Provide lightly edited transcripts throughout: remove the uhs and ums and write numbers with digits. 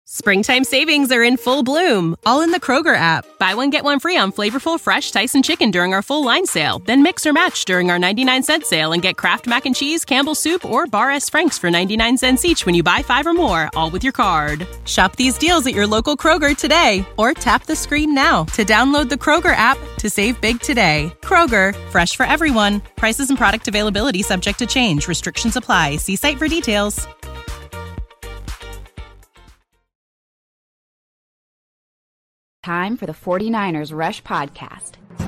Springtime savings are in full bloom, all in the Kroger app. Buy one, get one free on flavorful, fresh Tyson chicken during our full line sale. Then mix or match during our 99-cent sale and get Kraft Mac and Cheese, Campbell's Soup, or Bar S. Frank's for 99 cents each when you buy 5 or more, all with your card. Shop these deals at your local Kroger today, or tap the screen now to download the Kroger app to save big today. Kroger, fresh for everyone. Prices and product availability subject to change. Restrictions apply. See site for details. Time for the 49ers Rush Podcast.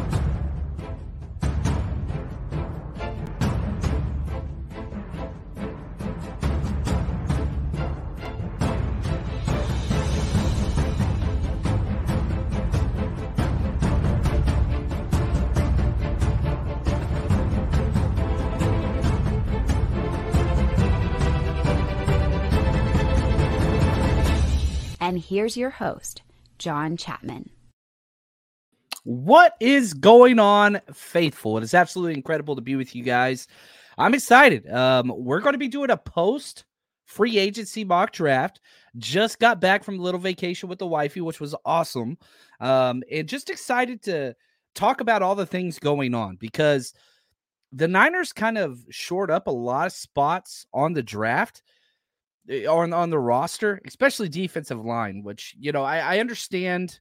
And here's your host, John Chapman. What is going on, faithful? It is absolutely incredible to be with you guys. I'm excited. We're going to be doing a post free agency mock draft. Just got back from a little vacation with the wifey, which was awesome. And just excited to talk about all the things going on because the Niners kind of shored up a lot of spots on the draft. On the roster, especially defensive line, which, I understand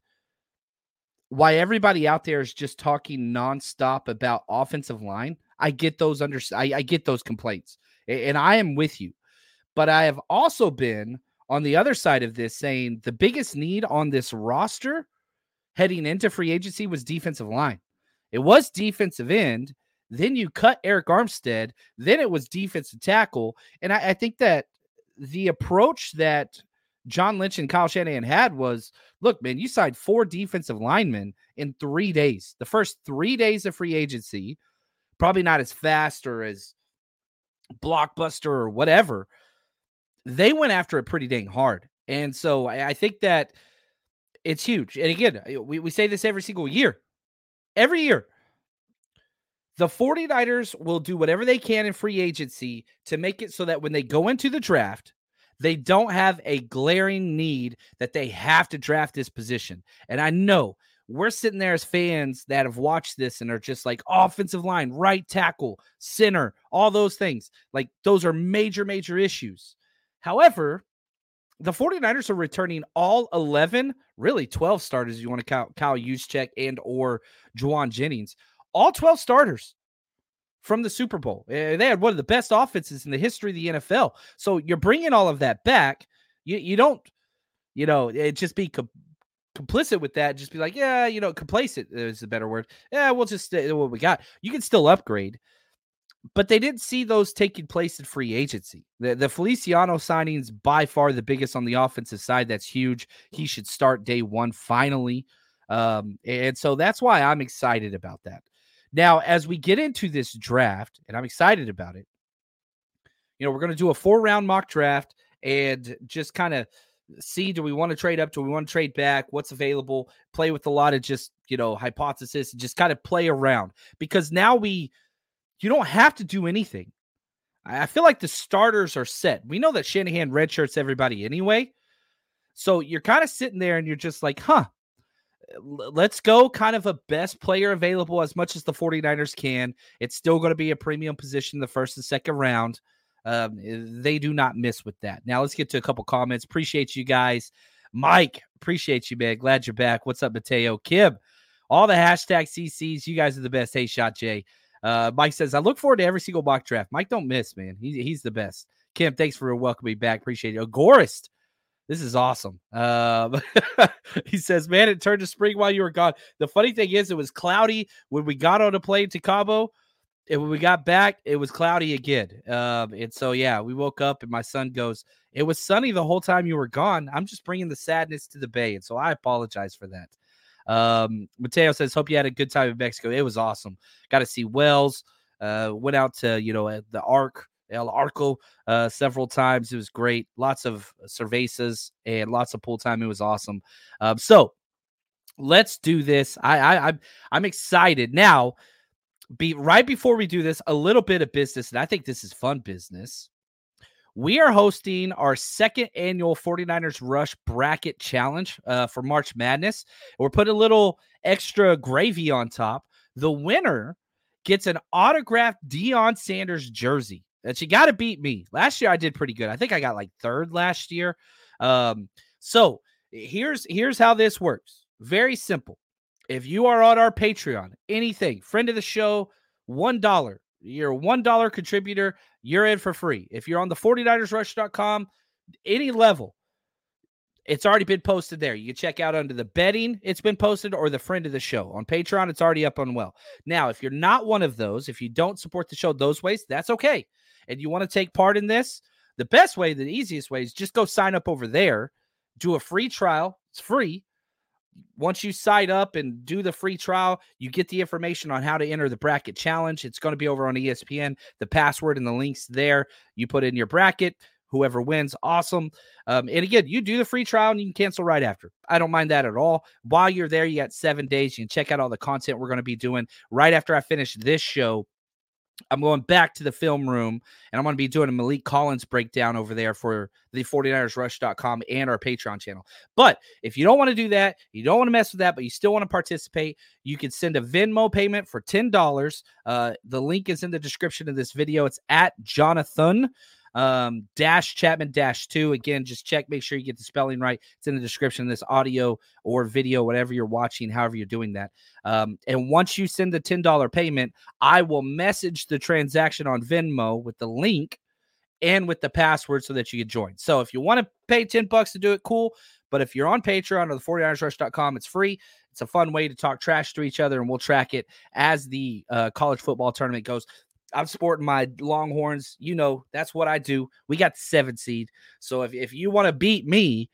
why everybody out there is just talking nonstop about offensive line. I get those I get those complaints, and I am with you. But I have also been on the other side of this saying the biggest need on this roster heading into free agency was defensive line. It was defensive end. Then you cut Eric Armstead. Then it was defensive tackle. And I think that the approach that John Lynch and Kyle Shanahan had was, look, man, you signed 4 defensive linemen in 3 days. The first 3 days of free agency, probably not as fast or as blockbuster or whatever. They went after it pretty dang hard. And so I think that it's huge. And again, we say this every single year. Every year. The 49ers will do whatever they can in free agency to make it so that when they go into the draft, they don't have a glaring need that they have to draft this position. And I know we're sitting there as fans that have watched this and are just like offensive line, right tackle, center, all those things. Like those are major, major issues. However, the 49ers are returning all 11, really 12 starters. You want to count Kyle Juszczyk and or Juwan Jennings. All 12 starters from the Super Bowl. They had one of the best offenses in the history of the NFL. So you're bringing all of that back. You don't, just be complicit with that. Just be like, yeah, complacent is a better word. Yeah, we'll just stay what we got. You can still upgrade. But they didn't see those taking place in free agency. The Feliciano signing's by far the biggest on the offensive side. That's huge. He should start day one finally. And so that's why I'm excited about that. Now, as we get into this draft, and I'm excited about it, we're going to do a 4-round mock draft and just kind of see, do we want to trade up? Do we want to trade back? What's available? Play with a lot of just, hypothesis and just kind of play around because now you don't have to do anything. I feel like the starters are set. We know that Shanahan redshirts everybody anyway. So you're kind of sitting there and you're just like, let's go kind of a best player available as much as the 49ers can. It's still going to be a premium position the first and second round. They do not miss with that. Now let's get to a couple comments. Appreciate you guys. Mike, appreciate you, man. Glad you're back. What's up, Mateo? Kim, all the hashtag CCs. You guys are the best. Hey, Shot Jay. Mike says, I look forward to every single mock draft. Mike don't miss, man. He's the best. Kim, thanks for welcoming me back. Appreciate it. Agorist. This is awesome. He says, man, it turned to spring while you were gone. The funny thing is it was cloudy when we got on a plane to Cabo. And when we got back, it was cloudy again. And so, yeah, we woke up and my son goes, it was sunny the whole time you were gone. I'm just bringing the sadness to the Bay. And so I apologize for that. Mateo says, hope you had a good time in Mexico. It was awesome. Got to see Wells. Went out to, the Arc. El Arco several times. It was great. Lots of cervezas and lots of pool time. It was awesome. So let's do this. I'm excited. Now, right before we do this, a little bit of business, and I think this is fun business. we are hosting our second annual 49ers Rush Bracket Challenge for March Madness. We're putting a little extra gravy on top. The winner gets an autographed Deion Sanders jersey. That you got to beat me. Last year I did pretty good. I think I got like third last year. So here's how this works. Very simple. If you are on our Patreon, anything, friend of the show, $1. You're a $1 contributor, you're in for free. If you're on the 49ersrush.com, any level, it's already been posted there. You can check out under the betting, it's been posted, or the friend of the show. On Patreon, it's already up on well. Now, if you're not one of those, if you don't support the show those ways, that's okay. And you want to take part in this, the best way, the easiest way is just go sign up over there, do a free trial. It's free. Once you sign up and do the free trial, you get the information on how to enter the bracket challenge. It's going to be over on ESPN. The password and the links there. You put in your bracket. Whoever wins, awesome. And again, you do the free trial and you can cancel right after. I don't mind that at all. While you're there, you got 7 days. You can check out all the content we're going to be doing. Right after I finish this show, I'm going back to the film room, and I'm going to be doing a Malik Collins breakdown over there for the 49ersrush.com and our Patreon channel. But if you don't want to do that, you don't want to mess with that, but you still want to participate, you can send a Venmo payment for $10. The link is in the description of this video. It's at Jonathan Chapman-2. Again, just check, make sure you get the spelling right. It's in the description of this audio or video, whatever you're watching, however you're doing that. And once you send the $10 payment, I will message the transaction on Venmo with the link and with the password so that you can join. So if you want to pay $10 to do it, cool. But if you're on Patreon or the 49ersrush.com, it's free. It's a fun way to talk trash to each other, and we'll track it as the college football tournament goes. I'm sporting my Longhorns. You know, that's what I do. We got the 7 seed. So if you want to beat me,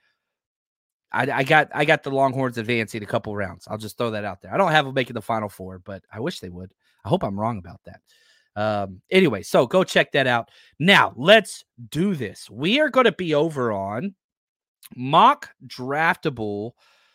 I got the Longhorns advancing a couple rounds. I'll just throw that out there. I don't have them making the Final Four, but I wish they would. I hope I'm wrong about that. Anyway, so go check that out. Now, let's do this. We are going to be over on Mock Draftable,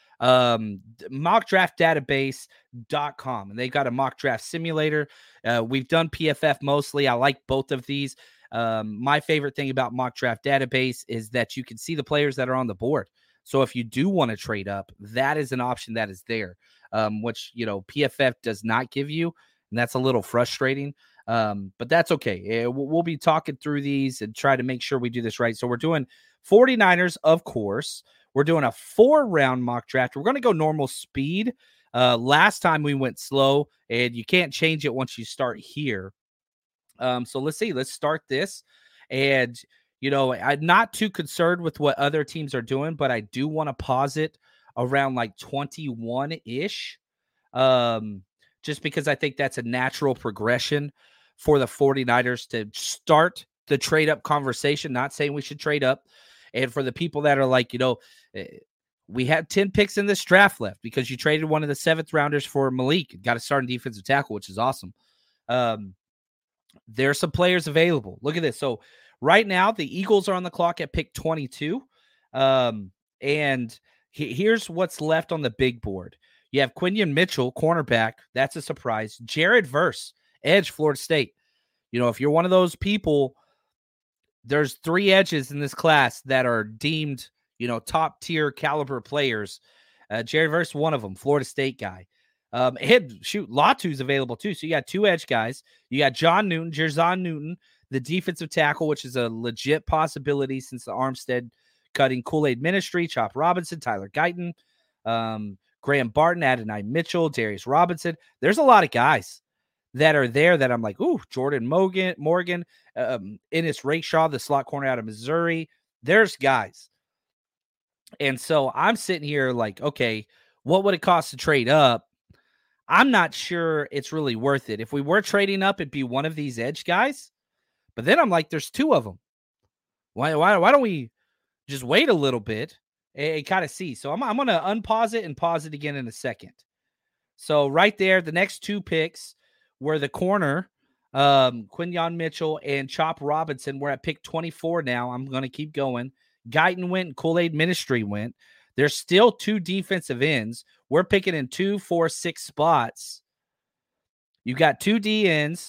mockdraftdatabase.com, and they got a mock draft simulator. We've done PFF mostly. I like both of these. My favorite thing about mock draft database is that you can see the players that are on the board. So if you do want to trade up, that is an option that is there, which, you know, PFF does not give you, and that's a little frustrating. But that's okay. We'll be talking through these and try to make sure we do this right. So we're doing 49ers, of course. We're doing a 4-round mock draft. We're going to go normal speed. Last time we went slow, and you can't change it once you start here. So let's see. Let's start this. And, you know, I'm not too concerned with what other teams are doing, but I do want to pause it around like 21-ish, just because I think that's a natural progression for the 49ers to start the trade-up conversation. Not saying we should trade up. And for the people that are like, you know, we had 10 picks in this draft left because you traded one of the 7th rounders for Malik. Got a starting defensive tackle, which is awesome. There's some players available. Look at this. So right now, the Eagles are on the clock at pick 22. And here's what's left on the big board. You have Quinyon Mitchell, cornerback. That's a surprise. Jared Verse, edge, Florida State. You know, if you're one of those people, there's 3 edges in this class that are deemed, you know, top tier caliber players. Jared Verse, one of them, Florida State guy. Latu's available too. So you got 2 edge guys. You got Jerzon Newton, the defensive tackle, which is a legit possibility since the Armstead cutting, Kool-Aid Ministry, Chop Robinson, Tyler Guyton, Graham Barton, Adonai Mitchell, Darius Robinson. There's a lot of guys that are there that I'm like, ooh, Jordan Morgan, Ennis Rakeshaw, the slot corner out of Missouri. There's guys. And so I'm sitting here like, okay, what would it cost to trade up? I'm not sure it's really worth it. If we were trading up, it'd be one of these edge guys. But then I'm like, there's 2 of them. Why don't we just wait a little bit and kind of see? So I'm going to unpause it and pause it again in a second. So right there, the next 2 picks were the corner, Quinyon Mitchell and Chop Robinson. We're at pick 24 now. I'm going to keep going. Guyton went and Kool-Aid Ministry went. There's still 2 defensive ends. We're picking in 2, 4, 6 spots. You got 2 D ends.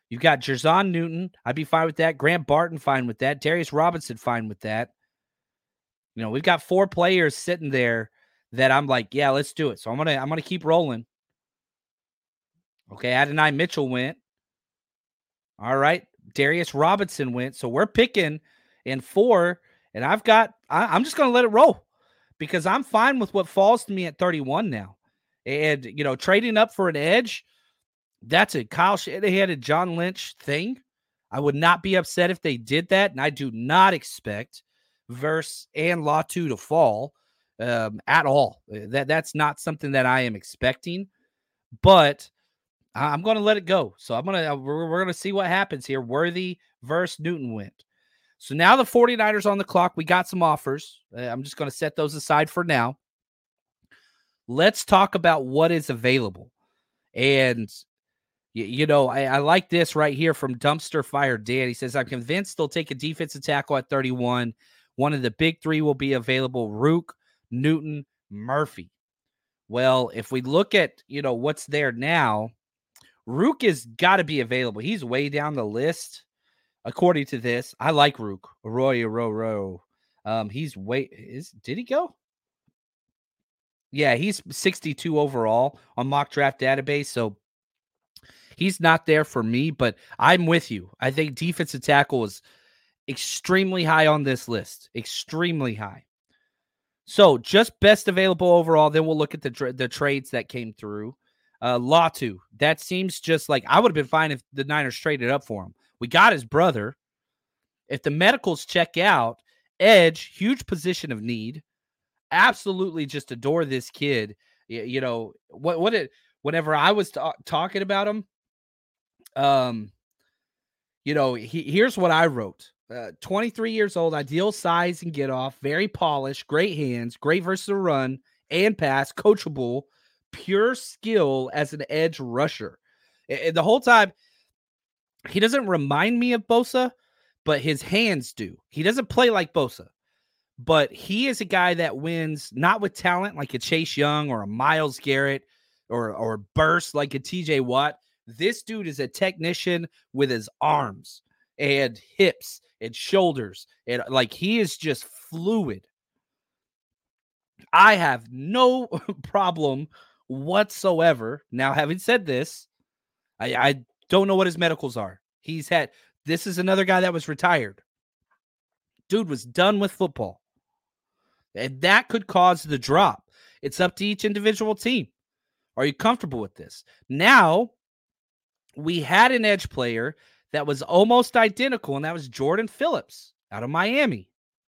You've got Jerzon Newton. I'd be fine with that. Grant Barton, fine with that. Darius Robinson, fine with that. You know, we've got 4 players sitting there that I'm like, yeah, let's do it. So I'm gonna keep rolling. Okay, Adonai Mitchell went. All right, Darius Robinson went. So we're picking in 4, and I'm just gonna let it roll because I'm fine with what falls to me at 31 now. And you know, trading up for an edge, that's a Kyle Shanahan and John Lynch thing. I would not be upset if they did that, and I do not expect Verse and Latu to fall at all. That's not something that I am expecting, but I'm going to let it go. So we're going to see what happens here. Worthy versus Newton went. So now the 49ers on the clock. We got some offers. I'm just going to set those aside for now. Let's talk about what is available. And you know, I like this right here from Dumpster Fire Dan. He says, I'm convinced they'll take a defensive tackle at 31. One of the big 3 will be available: Rook, Newton, Murphy. Well, if we look at, you know, what's there now, Rook has got to be available. He's way down the list, according to this. I like Rook. Arroyo. Did he go? Yeah, he's 62 overall on Mock Draft Database, so he's not there for me, but I'm with you. I think defensive tackle is extremely high on this list. Extremely high. So just best available overall. Then we'll look at the trades that came through. Latu, that seems just like I would have been fine if the Niners traded up for him. We got his brother. If the medicals check out, edge, huge position of need. Absolutely just adore this kid. You know, whenever I was talking about him, you know, here's what I wrote. 23 years old, ideal size and get off, very polished, great hands, great versus the run and pass, coachable, pure skill as an edge rusher. And the whole time, he doesn't remind me of Bosa, but his hands do. He doesn't play like Bosa, but he is a guy that wins not with talent like a Chase Young or a Myles Garrett or burst like a TJ Watt. This dude is a technician with his arms and hips and shoulders. And like, he is just fluid. I have no problem whatsoever. Now, having said this, I don't know what his medicals are. This is another guy that was retired. Dude was done with football. And that could cause the drop. It's up to each individual team. Are you comfortable with this? Now, we had an edge player that was almost identical, and that was Jordan Phillips out of Miami.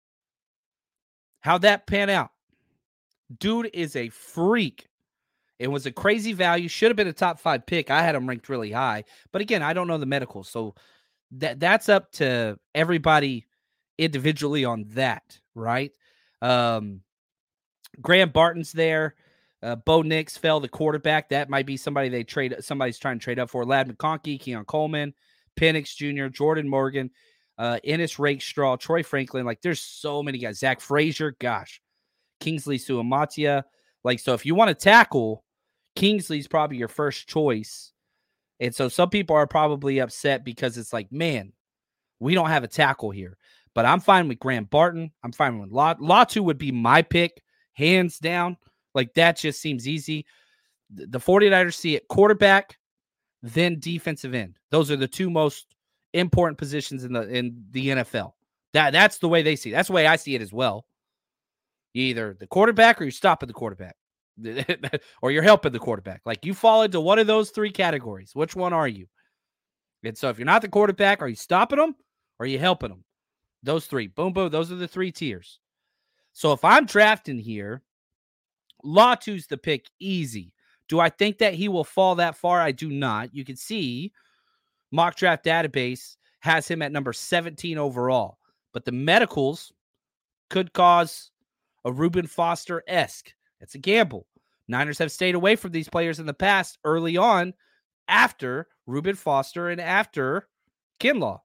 How'd that pan out? Dude is a freak. It was a crazy value. Should have been a top 5 pick. I had him ranked really high. But again, I don't know the medicals. So that's up to everybody individually on that, right? Graham Barton's there. Bo Nix fell, the quarterback. That might be somebody's trying to trade up for. Ladd McConkey, Keon Coleman, Penix Jr., Jordan Morgan, Ennis Rakestraw, Troy Franklin. Like, there's so many guys. Zach Frazier, gosh. Kingsley Suamatia. Like, so if you want to tackle, Kingsley's probably your first choice. And so some people are probably upset because it's like, man, we don't have a tackle here. But I'm fine with Graham Barton. I'm fine with Latu would be my pick, hands down. Like, that just seems easy. The 49ers see it quarterback, then defensive end. Those are the 2 most important positions in the NFL. That's the way they see it. That's the way I see it as well. You're either the quarterback or you stop at the quarterback. Or you're helping the quarterback. Like, you fall into one of those 3 categories. Which one are you? And so if you're not the quarterback, are you stopping them or are you helping them? Those 3. Boom, boom. Those are the 3 tiers. So if I'm drafting here, Latu's the pick, easy. Do I think that he will fall that far? I do not. You can see Mock Draft Database has him at number 17 overall. But the medicals could cause a Reuben Foster-esque. It's a gamble. Niners have stayed away from these players in the past early on after Reuben Foster and after Kinlaw.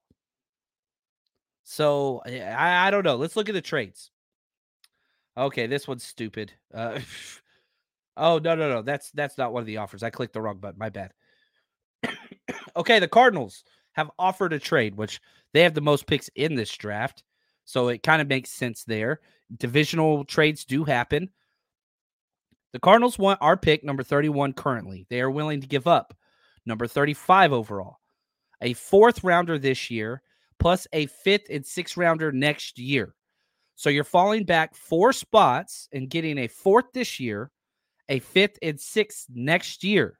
So I don't know. Let's look at the trades. Okay, this one's stupid. Oh, no. That's not one of the offers. I clicked the wrong button. My bad. Okay, the Cardinals have offered a trade, which they have the most picks in this draft. So it kind of makes sense there. Divisional trades do happen. The Cardinals want our pick, number 31 currently. They are willing to give up number 35 overall, a 4th rounder this year, plus a 5th and 6th rounder next year. So you're falling back 4 spots and getting a 4th this year, a 5th and 6th next year.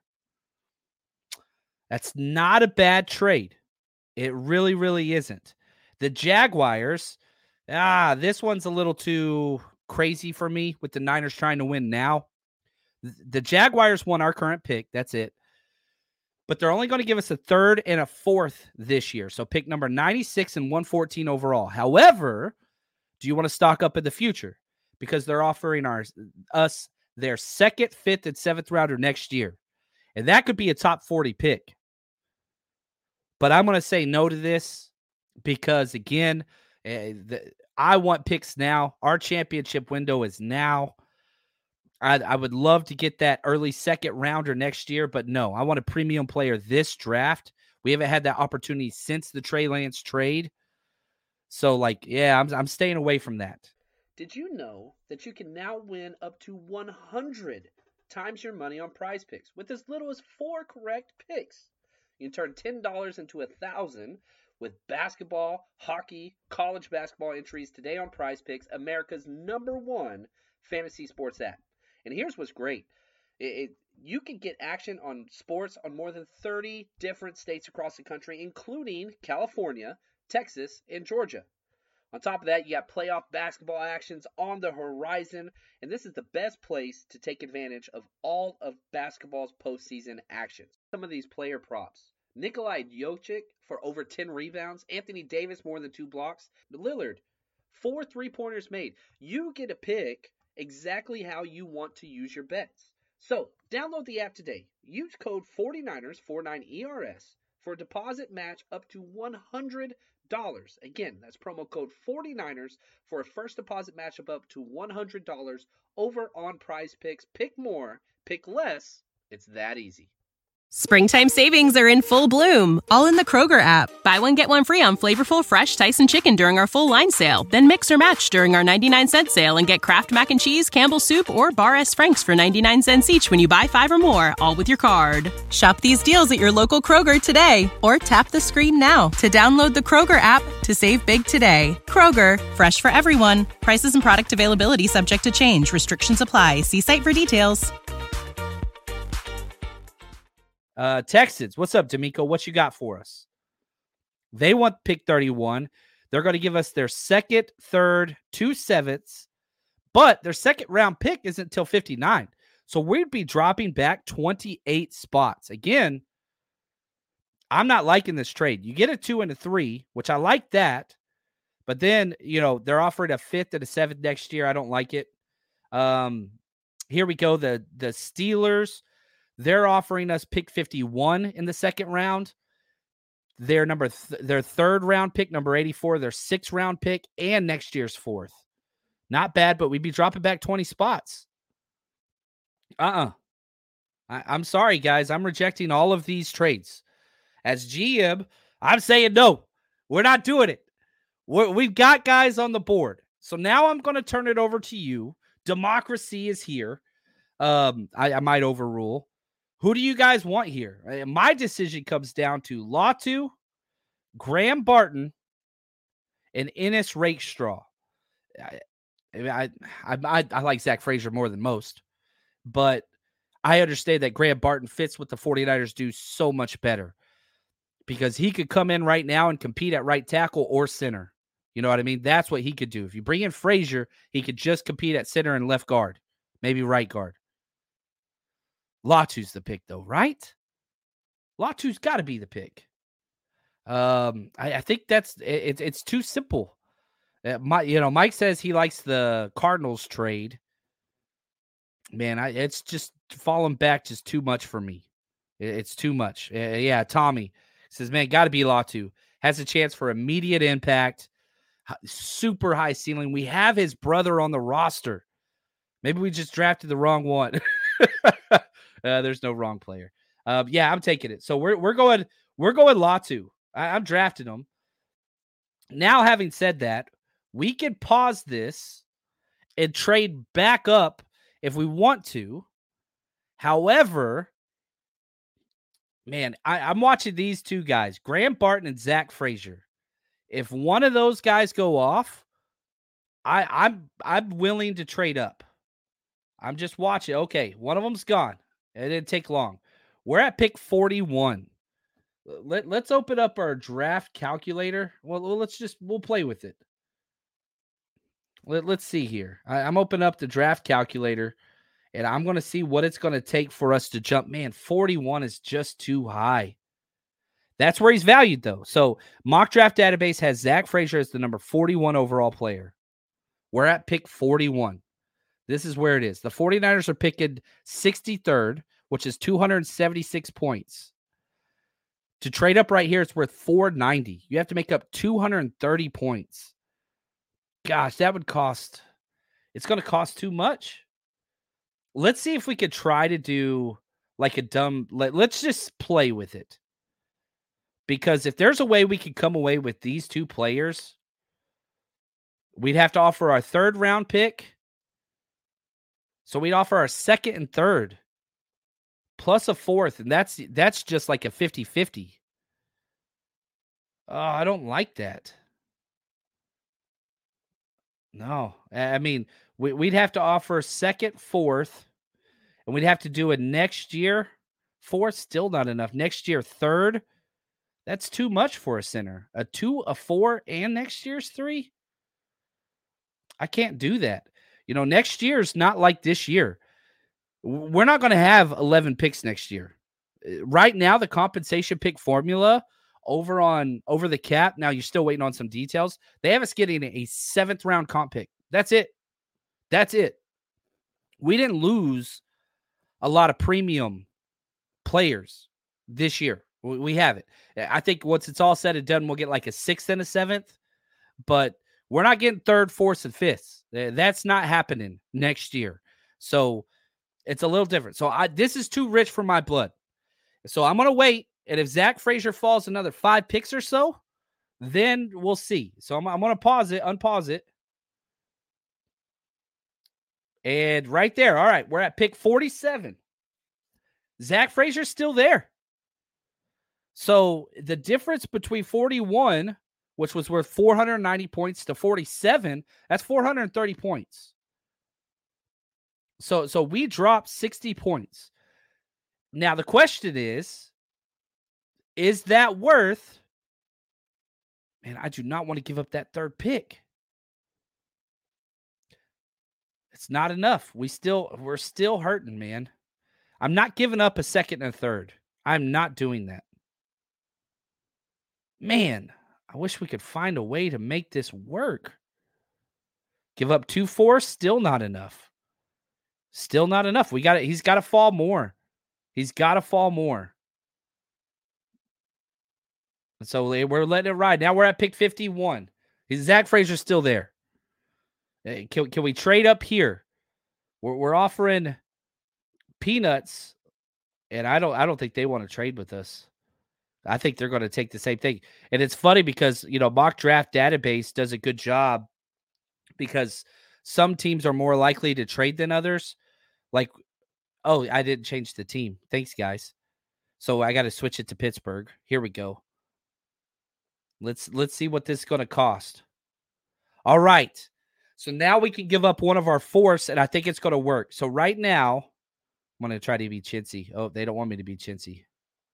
That's not a bad trade. It really, really isn't. The Jaguars, this one's a little too crazy for me with the Niners trying to win now. The Jaguars won our current pick. That's it. But they're only going to give us a 3rd and a 4th this year. So pick number 96 and 114 overall. However, do you want to stock up in the future? Because they're offering us their 2nd, 5th, and 7th rounder next year. And that could be a top 40 pick. But I'm going to say no to this because, again, I want picks now. Our championship window is now. I would love to get that early 2nd rounder next year, but no, I want a premium player this draft. We haven't had that opportunity since the Trey Lance trade. So, I'm staying away from that. Did you know that you can now win up to 100 times your money on Prize Picks with as little as 4 correct picks? You can turn $10 into $1,000 with basketball, hockey, college basketball entries today on Prize Picks, America's #1 fantasy sports app. And here's what's great. You can get action on sports on more than 30 different states across the country, including California, Texas, and Georgia. On top of that, you got playoff basketball actions on the horizon, and this is the best place to take advantage of all of basketball's postseason actions. Some of these player props. Nikolai Jokic for over 10 rebounds. Anthony Davis more than 2 blocks. Lillard, 4 3-pointers made. You get to pick exactly how you want to use your bets. So, download the app today. Use code 49ers, 49ERS, for a deposit match up to $100. Again, that's promo code 49ers for a first deposit match up to $100 over on Prize Picks. Pick more, pick less. It's that easy. Springtime savings are in full bloom, all in the Kroger app. Buy one, get one free on flavorful, fresh Tyson chicken during our full line sale. Then mix or match during our 99-cent sale and get Kraft Mac and Cheese, Campbell's Soup, or Bar S. Franks for 99 cents each when you buy 5 or more, all with your card. Shop these deals at your local Kroger today, or tap the screen now to download the Kroger app to save big today. Kroger, fresh for everyone. Prices and product availability subject to change. Restrictions apply. See site for details. Texans, what's up, D'Amico? What you got for us? They want pick 31. They're going to give us their 2nd, 3rd, 2 7ths, but their 2nd round pick isn't until 59. So we'd be dropping back 28 spots. Again, I'm not liking this trade. You get a 2 and a 3, which I like that, but then, they're offering a 5th and a 7th next year. I don't like it. Here we go. The Steelers, they're offering us pick 51 in the 2nd round. Their their 3rd round pick, number 84, their 6th round pick, and next year's 4th. Not bad, but we'd be dropping back 20 spots. I'm sorry, guys. I'm rejecting all of these trades. As GM, I'm saying no. We're not doing it. We've got guys on the board. So now I'm going to turn it over to you. Democracy is here. I might overrule. Who do you guys want here? My decision comes down to Latu, Graham Barton, and Ennis Rakestraw. I like Zach Frazier more than most, but I understand that Graham Barton fits what the 49ers do so much better because he could come in right now and compete at right tackle or center. You know what I mean? That's what he could do. If you bring in Frazier, he could just compete at center and left guard, maybe right guard. Latu's the pick, though, right? Latu's got to be the pick. I think it's too simple. Mike says he likes the Cardinals trade. Man, it's just falling back just too much for me. It's too much. Yeah, Tommy says, man, got to be Latu. Has a chance for immediate impact. Super high ceiling. We have his brother on the roster. Maybe we just drafted the wrong one. There's no wrong player. Yeah, I'm taking it. So we're going Latu. I'm drafting them. Now, having said that, we can pause this and trade back up if we want to. However, man, I'm watching these two guys, Graham Barton and Zach Frazier. If one of those guys go off, I'm willing to trade up. I'm just watching. Okay, one of them's gone. It didn't take long. We're at pick 41. Let's open up our draft calculator. Well, we'll play with it. Let's see here. I'm opening up the draft calculator, and I'm going to see what it's going to take for us to jump. Man, 41 is just too high. That's where he's valued, though. So Mock Draft Database has Zach Frazier as the number 41 overall player. We're at pick 41. This is where it is. The 49ers are picking 63rd, which is 276 points. To trade up right here, it's worth 490. You have to make up 230 points. Gosh, that would cost. It's going to cost too much. Let's see if we could try to do like a dumb. Let's just play with it. Because if there's a way we could come away with these two players, we'd have to offer our 3rd round pick. So we'd offer our 2nd and 3rd plus a 4th. And that's just like a 50-50. Oh, I don't like that. No, I mean, we'd have to offer 2nd, 4th, and we'd have to do it next year. 4th, still not enough. Next year, 3rd. That's too much for a center. A 2, a 4, and next year's 3? I can't do that. Next year's not like this year. We're not going to have 11 picks next year. Right now, the compensation pick formula over the cap. Now you're still waiting on some details. They have us getting a 7th round comp pick. That's it. We didn't lose a lot of premium players this year. We have it. I think once it's all said and done, we'll get like a 6th and a 7th, but we're not getting 3rd, 4th, and 5th. That's not happening next year. So it's a little different. So this is too rich for my blood. So I'm going to wait. And if Zach Frazier falls another 5 picks or so, then we'll see. So I'm going to unpause it. And right there. All right. We're at pick 47. Zach Frazier's still there. So the difference between 41, which was worth 490 points, to 47, that's 430 points. So we dropped 60 points. Now the question is that worth? Man, I do not want to give up that 3rd pick. It's not enough. We're still hurting, man. I'm not giving up a 2nd and a 3rd. I'm not doing that. Man, I wish we could find a way to make this work. Give up 2 4, still not enough. Still not enough. He's got to fall more. He's got to fall more. And so we're letting it ride. Now we're at pick 51. Zach Frazier's still there. Can we trade up here? We're offering peanuts, and I don't think they want to trade with us. I think they're going to take the same thing. And it's funny because, Mock Draft Database does a good job because some teams are more likely to trade than others. Like, oh, I didn't change the team. Thanks, guys. So I got to switch it to Pittsburgh. Here we go. Let's see what this is going to cost. All right. So now we can give up one of our 4ths, and I think it's going to work. So right now, I'm going to try to be chintzy. Oh, they don't want me to be chintzy.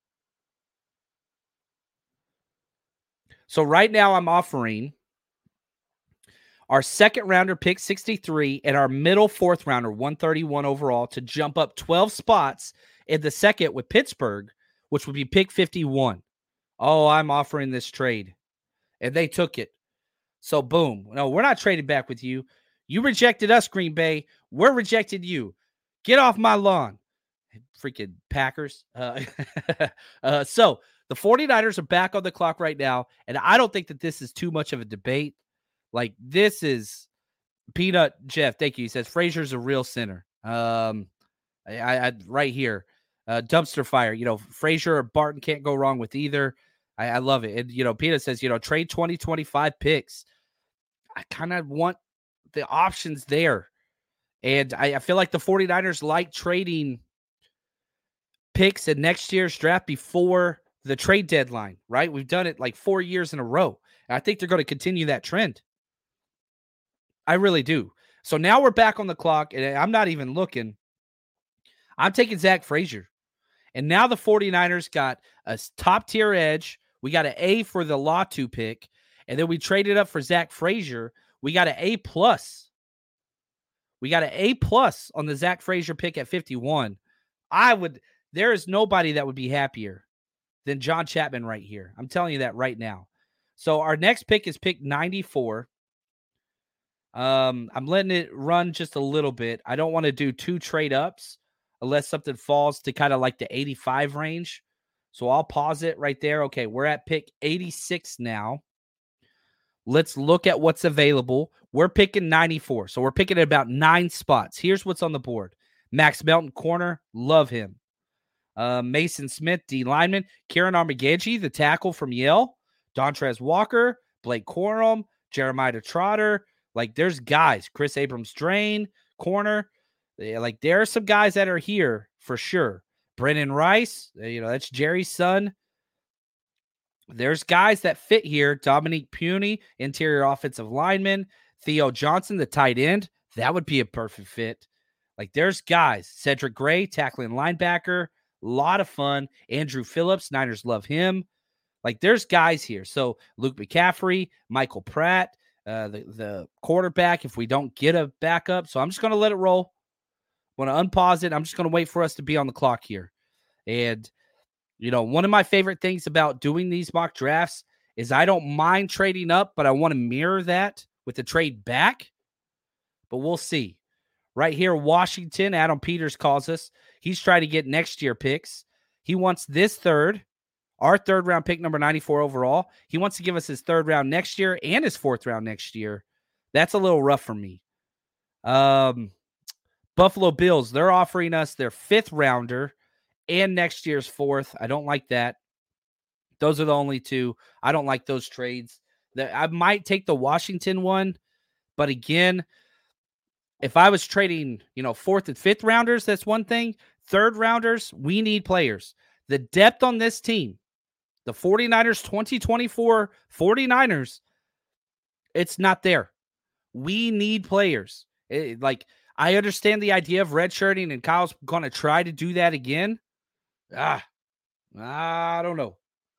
So right now I'm offering our 2nd rounder pick 63 and our middle 4th rounder 131 overall to jump up 12 spots in the 2nd with Pittsburgh, which would be pick 51. Oh, I'm offering this trade. And they took it. So boom. No, we're not trading back with you. You rejected us, Green Bay. We're rejecting you. Get off my lawn. Freaking Packers. So the 49ers are back on the clock right now, and I don't think that this is too much of a debate. Like, this is Peanut Jeff. Thank you. He says Frazier's a real center. I right here, dumpster fire. Frazier or Barton can't go wrong with either. I love it. And, Peta says, trade 2025 picks. I kind of want the options there. And I feel like the 49ers like trading picks in next year's draft before the trade deadline, right? We've done it like 4 years in a row. And I think they're going to continue that trend. I really do. So now we're back on the clock, and I'm not even looking. I'm taking Zach Frazier. And now the 49ers got a top-tier edge. We got an A for the Latu pick, and then we traded up for Zach Frazier. We got an A+. We got an A+ on the Zach Frazier pick at 51. There is nobody that would be happier than John Chapman right here. I'm telling you that right now. So our next pick is pick 94. I'm letting it run just a little bit. I don't want to do 2 trade ups unless something falls to kind of like the 85 range. So I'll pause it right there. Okay, we're at pick 86 now. Let's look at what's available. We're picking 94. So we're picking at about 9 spots. Here's what's on the board. Max Melton, corner. Love him. Mason Smith, D lineman. Kieran Armagedji, the tackle from Yale. Dontrez Walker. Blake Corum. Jeremiah Trotter. Like, there's guys. Chris Abrams-Drain, corner. Like, there are some guys that are here for sure. Brennan Rice, that's Jerry's son. There's guys that fit here. Dominique Puny, interior offensive lineman. Theo Johnson, the tight end. That would be a perfect fit. Like, there's guys. Cedric Gray, tackling linebacker. A lot of fun. Andrew Phillips, Niners love him. Like, there's guys here. So, Luke McCaffrey, Michael Pratt, the quarterback, if we don't get a backup. So, I'm just going to let it roll. Want to unpause it. I'm just going to wait for us to be on the clock here. And, one of my favorite things about doing these mock drafts is I don't mind trading up, but I want to mirror that with the trade back. But we'll see. Right here, Washington, Adam Peters calls us. He's trying to get next year picks. He wants this third, our third round pick, number 94 overall. He wants to give us his third round next year and his fourth round next year. That's a little rough for me. Buffalo Bills, they're offering us their 5th rounder and next year's 4th. I don't like that. Those are the only 2. I don't like those trades. I might take the Washington one, but again, if I was trading, 4th and 5th rounders, that's one thing. 3rd rounders, we need players. The depth on this team, the 49ers 2024 49ers, it's not there. We need players. I understand the idea of redshirting, and Kyle's going to try to do that again. I don't know.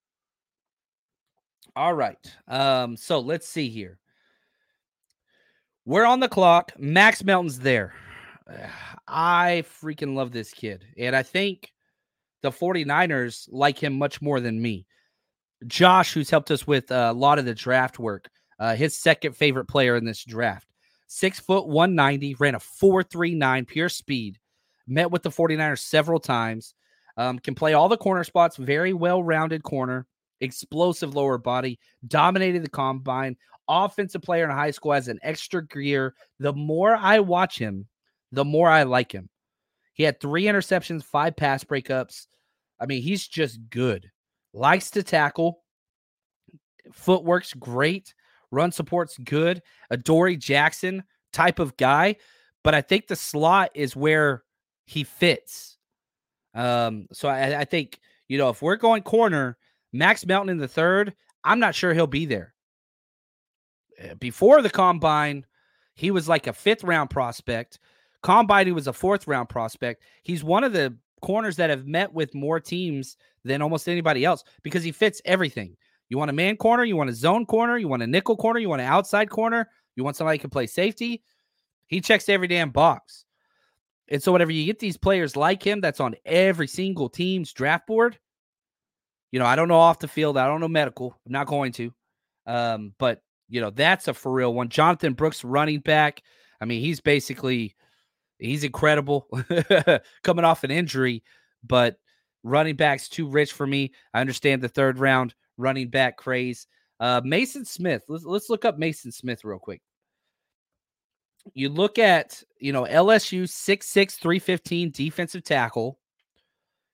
All right. So let's see here. We're on the clock. Max Melton's there. I freaking love this kid. And I think the 49ers like him much more than me. Josh, who's helped us with a lot of the draft work, his second favorite player in this draft. 6 foot 190, ran a 4.39 pure speed, met with the 49ers several times, can play all the corner spots, very well-rounded corner, explosive lower body, dominated the combine, offensive player in high school, has an extra gear. The more I watch him, the more I like him. He had 3 interceptions, 5 pass breakups. I mean, he's just good. Likes to tackle. Footwork's great. Run support's good. A Dory Jackson type of guy. But I think the slot is where he fits. So I think, if we're going corner, Max Melton in the 3rd, I'm not sure he'll be there. Before the combine, he was like a 5th round prospect. Combine, he was a 4th round prospect. He's one of the corners that have met with more teams than almost anybody else because he fits everything. You want a man corner, you want a zone corner, you want a nickel corner, you want an outside corner, you want somebody who can play safety. He checks every damn box. And so whenever you get these players like him that's on every single team's draft board, I don't know off the field. I don't know medical. I'm not going to. But, that's a for real one. Jonathan Brooks, running back. I mean, he's incredible coming off an injury, but running back's too rich for me. I understand the 3rd round running back craze. Mason Smith. Let's look up Mason Smith real quick. You look at, LSU 6'6", 315 defensive tackle.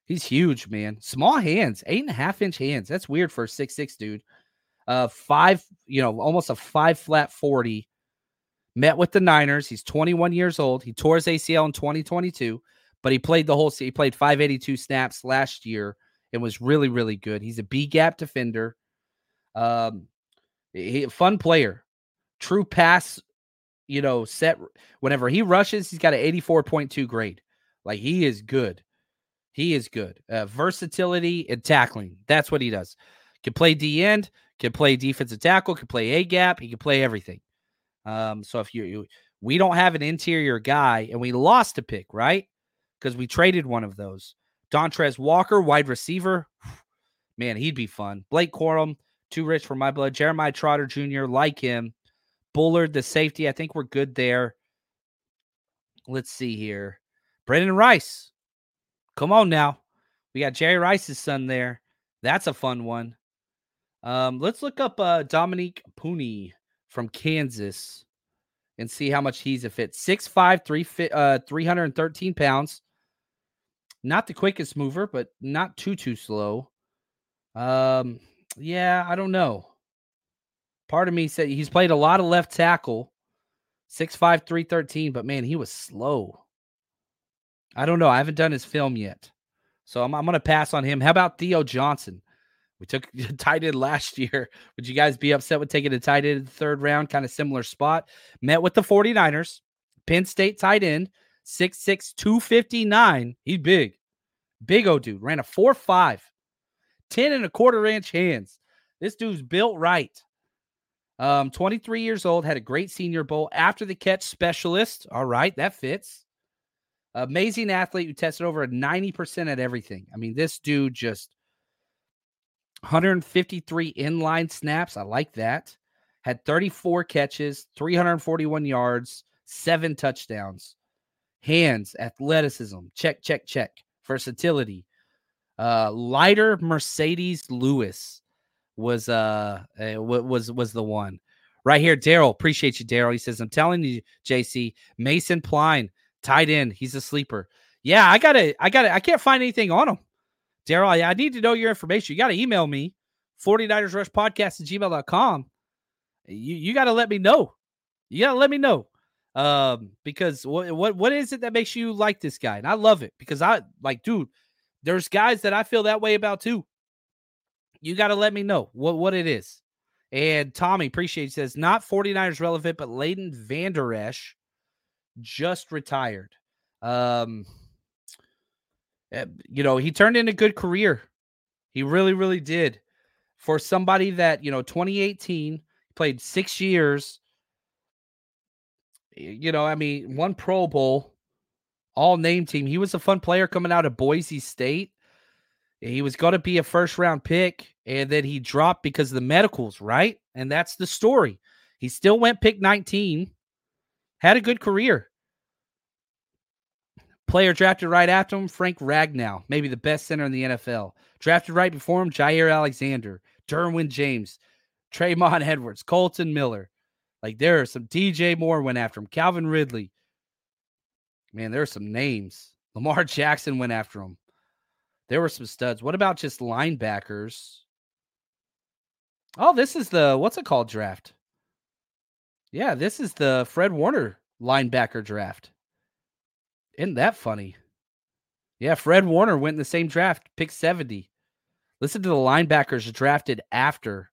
He's huge, man. Small hands, 8.5-inch hands. That's weird for a 6'6" dude. Almost a 5 40. Met with the Niners. He's 21 years old. He tore his ACL in 2022, but he played the whole season. He played 582 snaps last year and was really, really good. He's a B-gap defender. Fun player. True pass, set. Whenever he rushes, he's got an 84.2 grade. Like, he is good. He is good. Versatility and tackling. That's what he does. Can play D-end, can play defensive tackle, can play A-gap. He can play everything. So if we don't have an interior guy, and we lost a pick, right? Because we traded one of those. Dontrez Walker, wide receiver. Man, he'd be fun. Blake Corum, too rich for my blood. Jeremiah Trotter Jr., like him. Bullard, the safety. I think we're good there. Let's see here. Brendan Rice. Come on now. We got Jerry Rice's son there. That's a fun one. Let's look up Dominique Pooney from Kansas and see how much he's a fit. 6'5", 313 pounds. Not the quickest mover, but not too slow. Yeah, I don't know. Part of me said he's played a lot of left tackle. 6'5", 313, but man, he was slow. I don't know. I haven't done his film yet. So I'm going to pass on him. How about Theo Johnson? We took tight end last year. Would you guys be upset with taking a tight end in the third round? Kind of similar spot. Met with the 49ers. Penn State tight end. 6'6", 259. He's big. Big old dude. Ran a 4.5. 10.25-inch hands. This dude's built right. 23 years old. Had a great Senior Bowl. After the catch specialist. All right. That fits. Amazing athlete who tested over a 90% at everything. I mean, this dude just 153 inline snaps. I like that. Had 34 catches, 341 yards, 7 touchdowns. Hands, athleticism, check. Versatility. Lighter Mercedes Lewis was the one. Right here, Daryl. Appreciate you, Daryl. He says, I'm telling you, JC, Mason Pline, tight end. He's a sleeper. Yeah, I can't find anything on him. Daryl, I need to know your information. You got to email me, 49ersrushpodcast@gmail.com. You got to let me know. You got to let me know. Because what is it that makes you like this guy? And I love it because dude, there's guys that I feel that way about too. You got to let me know what it is. And Tommy, appreciate it, says, not 49ers relevant, but Leighton Vander Esch just retired. He turned in a good career. He really, really did. For somebody that, 2018, played 6 years, one Pro Bowl, all name team. He was a fun player coming out of Boise State. He was going to be a first-round pick, and then he dropped because of the medicals, right? And that's the story. He still went pick 19, had a good career. Player drafted right after him, Frank Ragnow, maybe the best center in the NFL. Drafted right before him, Jair Alexander, Derwin James, Tremont Edwards, Colton Miller. Like, there are some. DJ Moore went after him, Calvin Ridley. Man, there are some names. Lamar Jackson went after him. There were some studs. What about just linebackers? Oh, this is the, what's it called, draft? Yeah, this is the Fred Warner linebacker draft. Isn't that funny? Yeah, Fred Warner went in the same draft, pick 70. Listen to the linebackers drafted after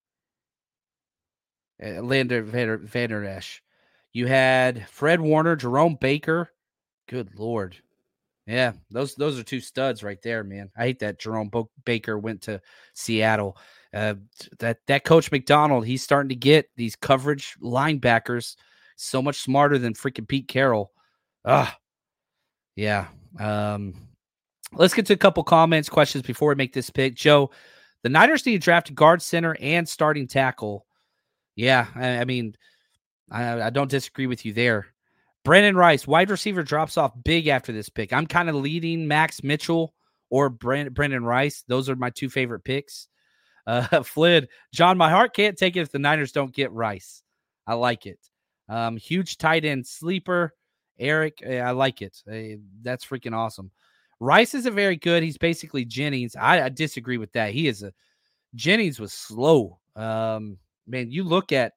Leighton Vander Esch. You had Fred Warner, Jerome Baker. Good Lord. Yeah, those are two studs right there, man. I hate that Jerome Baker went to Seattle. That Coach McDonald, he's starting to get these coverage linebackers so much smarter than freaking Pete Carroll. Yeah. Let's get to a couple comments, questions before we make this pick. Joe, the Niners need to draft a guard, center, and starting tackle. Yeah, I don't disagree with you there. Brandon Rice, wide receiver, drops off big after this pick. I'm kind of leading Max Mitchell or Brandon Rice. Those are my two favorite picks. Flynn, John, my heart can't take it if the Niners don't get Rice. I like it. Huge tight end sleeper. Eric, I like it. That's freaking awesome. Rice isn't very good. He's basically Jennings. I disagree with that. Jennings was slow. Man, you look at,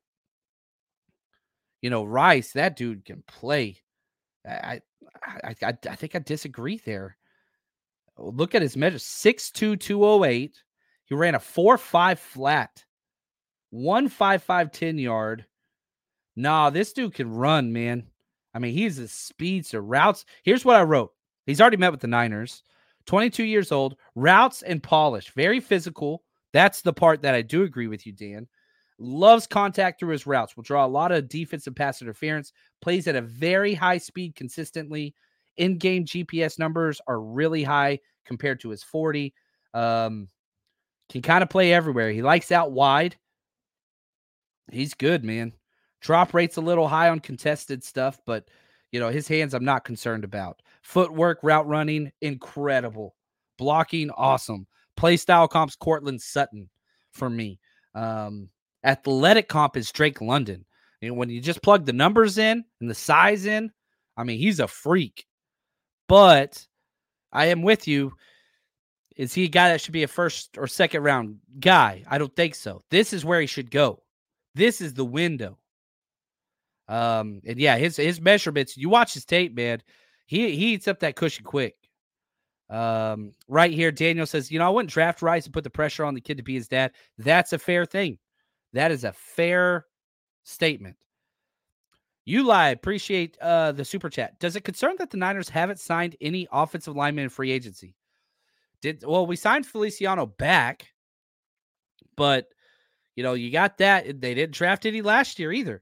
Rice, that dude can play. I think I disagree there. Look at his measure, 6'2", 208. He ran a 4.5 flat, 1.55 10-yard. Nah, this dude can run, man. I mean, he's a speedster. Routes. Here's what I wrote. He's already met with the Niners. 22 years old. Routes and polish. Very physical. That's the part that I do agree with you, Dan. Loves contact through his routes. Will draw a lot of defensive pass interference. Plays at a very high speed consistently. In-game GPS numbers are really high compared to his 40. Can kind of play everywhere. He likes out wide. He's good, man. Drop rate's a little high on contested stuff, but, his hands I'm not concerned about. Footwork, route running, incredible. Blocking, awesome. Play style comps, Cortland Sutton for me. Athletic comp is Drake London. When you just plug the numbers in and the size in, I mean, he's a freak. But I am with you. Is he a guy that should be a first or second round guy? I don't think so. This is where he should go. This is the window. And yeah, his measurements, you watch his tape, man. He eats up that cushion quick. Right here, Daniel says, I wouldn't draft Rice and put the pressure on the kid to be his dad. That's a fair thing. That is a fair statement. Eli, appreciate the super chat. Does it concern that the Niners haven't signed any offensive linemen in free agency? We signed Feliciano back, but you got that. They didn't draft any last year either.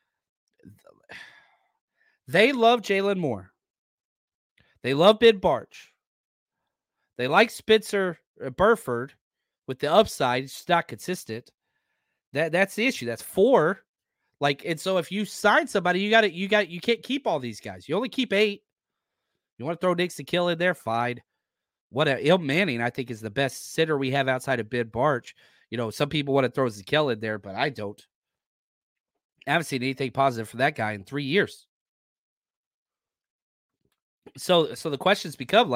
They love Jalen Moore. They love Ben Barch. They like Spencer Burford with the upside. It's just not consistent. That's the issue. That's 4. And so if you sign somebody, you can't keep all these guys. You only keep 8. You want to throw Nick Sakill in there? Fine. Il Manning, I think, is the best sitter we have outside of Ben Barch. Some people want to throw Sakill in there, but I don't. I haven't seen anything positive for that guy in 3 years. So the questions become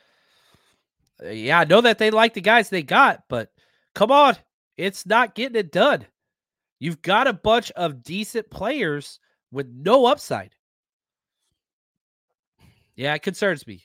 I know that they like the guys they got, but come on, it's not getting it done. You've got a bunch of decent players with no upside. Yeah, it concerns me.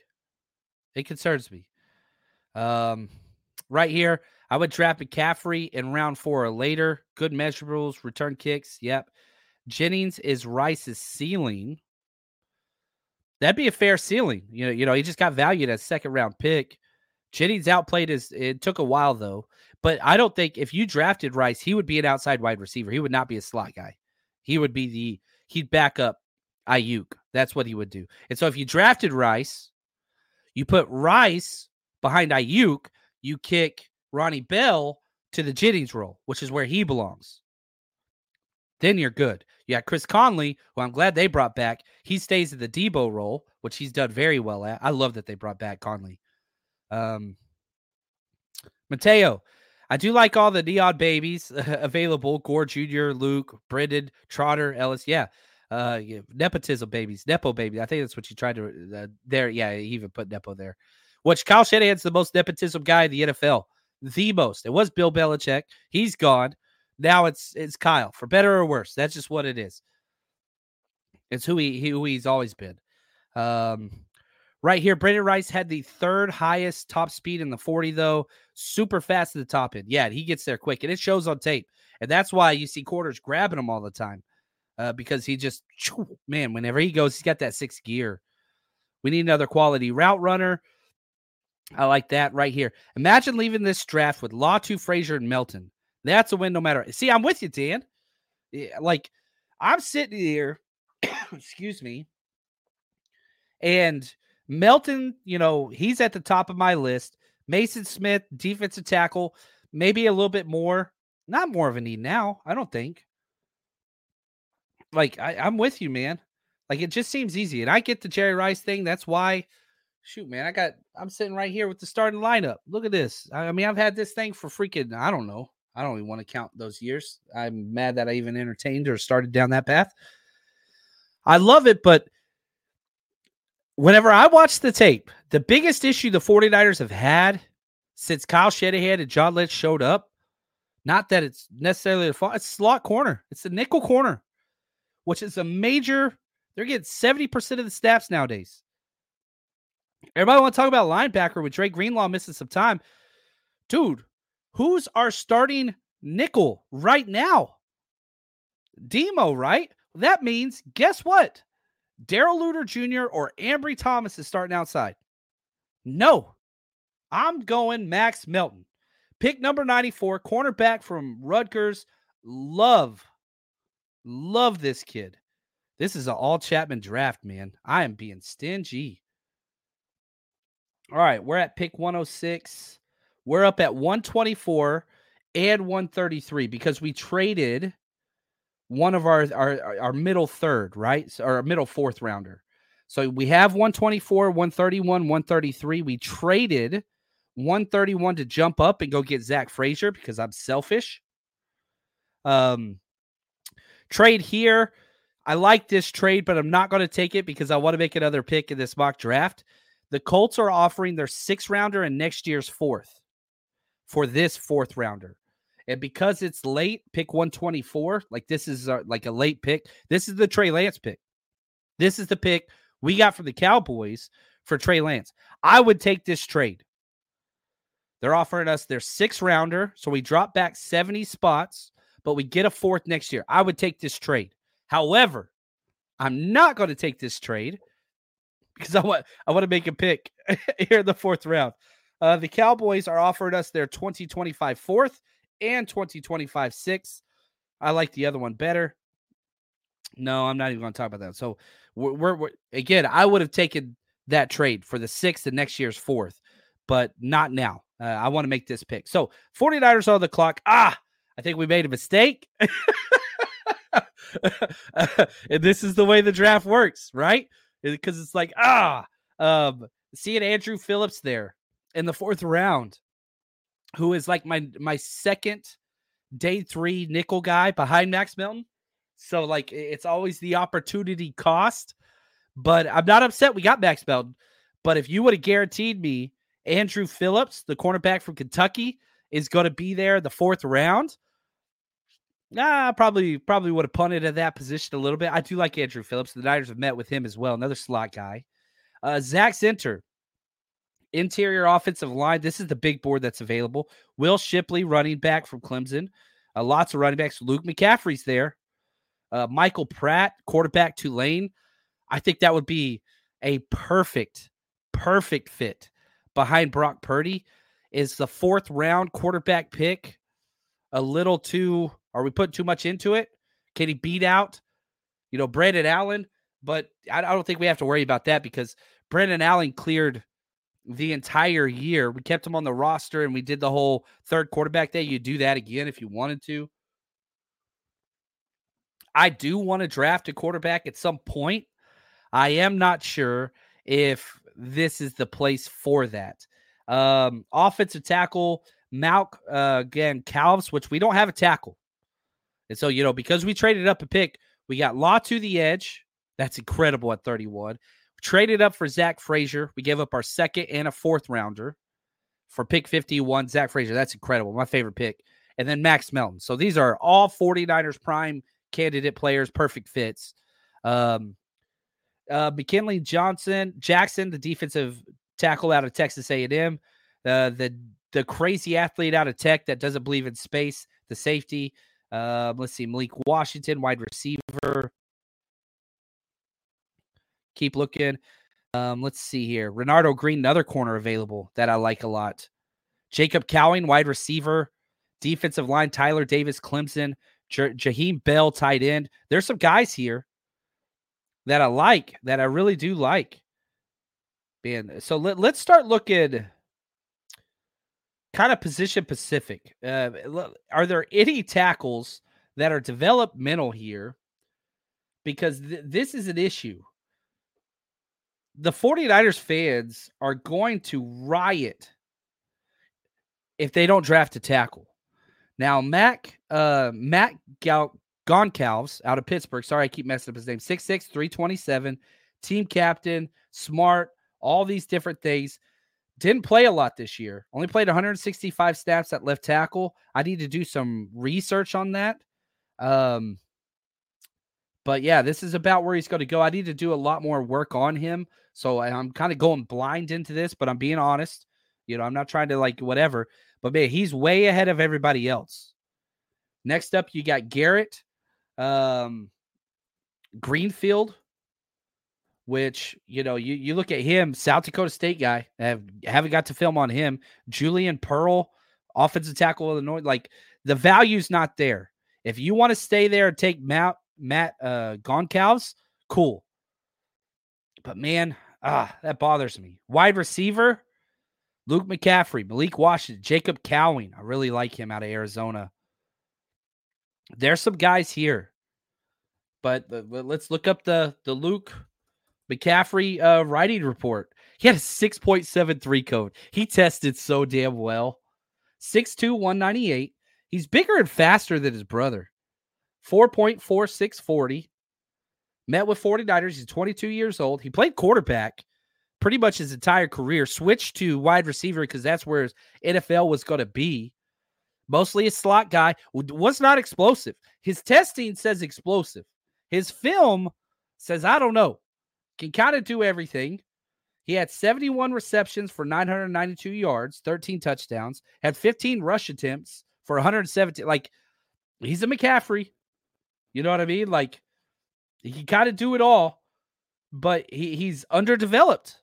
Right here, I would draft McCaffrey in round 4 or later. Good measurables, return kicks. Yep. Jennings is Rice's ceiling. That'd be a fair ceiling. He just got valued as second round pick. Jennings outplayed it took a while though. But I don't think if you drafted Rice, he would be an outside wide receiver. He would not be a slot guy. He'd back up Ayuk. That's what he would do. And so if you drafted Rice, you put Rice behind Ayuk, you kick Ronnie Bell to the Jennings role, which is where he belongs. Then you're good. You got Chris Conley, who I'm glad they brought back. He stays in the Debo role, which he's done very well at. I love that they brought back Conley. Mateo, I do like all the neon babies available. Gore Jr., Luke, Brendan, Trotter, Ellis. Yeah. Nepotism babies. Nepo baby. I think that's what you tried to there. Yeah, he even put Nepo there. Which Kyle Shanahan's the most nepotism guy in the NFL. The most. It was Bill Belichick. He's gone. Now it's Kyle, for better or worse. That's just what it is. It's who he's always been. Right here, Brandon Rice had the 3rd highest top speed in the 40, though. Super fast at the top end. Yeah, he gets there quick, and it shows on tape. And that's why you see quarters grabbing him all the time, because he just, man, whenever he goes, he's got that 6th gear. We need another quality route runner. I like that right here. Imagine leaving this draft with Latu, Frazier, and Melton. That's a win no matter. See, I'm with you, Dan. I'm sitting here, excuse me, and Melton, he's at the top of my list. Mason Smith, defensive tackle, maybe a little bit more. Not more of a need now, I don't think. I'm with you, man. It just seems easy. And I get the Jerry Rice thing. That's why, shoot, man, I'm sitting right here with the starting lineup. Look at this. I mean, I've had this thing for freaking, I don't know. I don't even want to count those years. I'm mad that I even entertained or started down that path. I love it, but whenever I watch the tape, The biggest issue the 49ers have had since Kyle Shanahan and John Lynch showed up, not that it's necessarily the fault, it's slot corner. It's the nickel corner, which is a major, they're getting 70% of the snaps nowadays. Everybody want to talk about linebacker with Dre Greenlaw missing some time. Dude, who's our starting nickel right now? Demo, right? That means, guess what? Darrell Luter Jr. or Ambry Thomas is starting outside. No. I'm going Max Melton. Pick number 94, cornerback from Rutgers. Love this kid. This is an all Chapman draft, man. I am being stingy. All right, we're at pick 106. We're up at 124 and 133 because we traded one of our middle third, right? Or our middle fourth rounder. So we have 124, 131, 133. We traded 131 to jump up and go get Zach Frazier because I'm selfish. Trade here. I like this trade, but I'm not going to take it because I want to make another pick in this mock draft. The Colts are offering their 6th rounder and next year's 4th for this 4th rounder. And because it's late, pick 124, like this is like a late pick. This is the Trey Lance pick. This is the pick we got from the Cowboys for Trey Lance. I would take this trade. They're offering us their 6th rounder, so we drop back 70 spots, but we get a 4th next year. I would take this trade. However, I'm not going to take this trade because I want to make a pick here in the 4th round. The Cowboys are offering us their 2025 4th and 2025 6th. I like the other one better. No, I'm not even going to talk about that. So we're again, I would have taken that trade for the 6th and next year's 4th, but not now. I want to make this pick. So 49ers on the clock. I think we made a mistake. And this is the way the draft works, right? Because it's like, seeing Andrew Phillips there in the 4th round, who is like my second day 3 nickel guy behind Max Melton. So like it's always the opportunity cost, but I'm not upset we got Max Melton. But if you would have guaranteed me Andrew Phillips, the cornerback from Kentucky, is going to be there the 4th round, I probably would have punted at that position a little bit. I do like Andrew Phillips. The Niners have met with him as well. Another slot guy. Zach Zinter, interior offensive line. This is the big board that's available. Will Shipley, running back from Clemson. Lots of running backs. Luke McCaffrey's there. Michael Pratt, quarterback, Tulane. I think that would be a perfect fit behind Brock Purdy. Is the 4th round quarterback pick a little too... Are we putting too much into it? Can he beat out, Brandon Allen? But I don't think we have to worry about that because Brandon Allen cleared the entire year. We kept him on the roster and we did the whole 3rd quarterback day. You do that again if you wanted to. I do want to draft a quarterback at some point. I am not sure if this is the place for that. Offensive tackle, again, Calves, which we don't have a tackle. And so, because we traded up a pick, we got Law to the edge. That's incredible at 31. We traded up for Zach Frazier. We gave up our 2nd and a 4th rounder for pick 51. Zach Frazier, that's incredible. My favorite pick. And then Max Melton. So these are all 49ers prime candidate players, perfect fits. McKinley Jackson, the defensive tackle out of Texas A&M. The crazy athlete out of Tech that doesn't believe in space, the safety. Let's see, Malik Washington, wide receiver. Keep looking. Let's see here. Renardo Green, another corner available that I like a lot. Jacob Cowing, wide receiver. Defensive line, Tyler Davis, Clemson. Jaheim Bell, tight end. There's some guys here that I like, that I really do like. Man, so let's start looking kind of position specific. Are there any tackles that are developmental here? Because this is an issue. The 49ers fans are going to riot if they don't draft a tackle. Now, Matt Goncalves out of Pittsburgh. Sorry, I keep messing up his name. 6'6", 327, team captain, smart, all these different things. Didn't play a lot this year. Only played 165 snaps at left tackle. I need to do some research on that. But yeah, this is about where he's going to go. I need to do a lot more work on him. So I'm kind of going blind into this, but I'm being honest. I'm not trying to like whatever. But man, he's way ahead of everybody else. Next up, you got Garrett Greenfield, which, you look at him, South Dakota State guy. Haven't got to film on him. Julian Pearl, offensive tackle of Illinois. Like, the value's not there. If you want to stay there and take Matt Goncalves, cool. But man, that bothers me. Wide receiver, Luke McCaffrey, Malik Washington, Jacob Cowing. I really like him out of Arizona. There's some guys here. But let's look up the Luke McCaffrey writing report. He had a 6.73 code. He tested so damn well. 6'2", 198. He's bigger and faster than his brother. 4.4640. Met with 49ers. He's 22 years old. He played quarterback pretty much his entire career. Switched to wide receiver because that's where his NFL was going to be. Mostly a slot guy. Was not explosive. His testing says explosive. His film says, I don't know. Can kind of do everything. He had 71 receptions for 992 yards, 13 touchdowns, had 15 rush attempts for 117. Like, he's a McCaffrey. You know what I mean? Like, he can kind of do it all, but he's underdeveloped.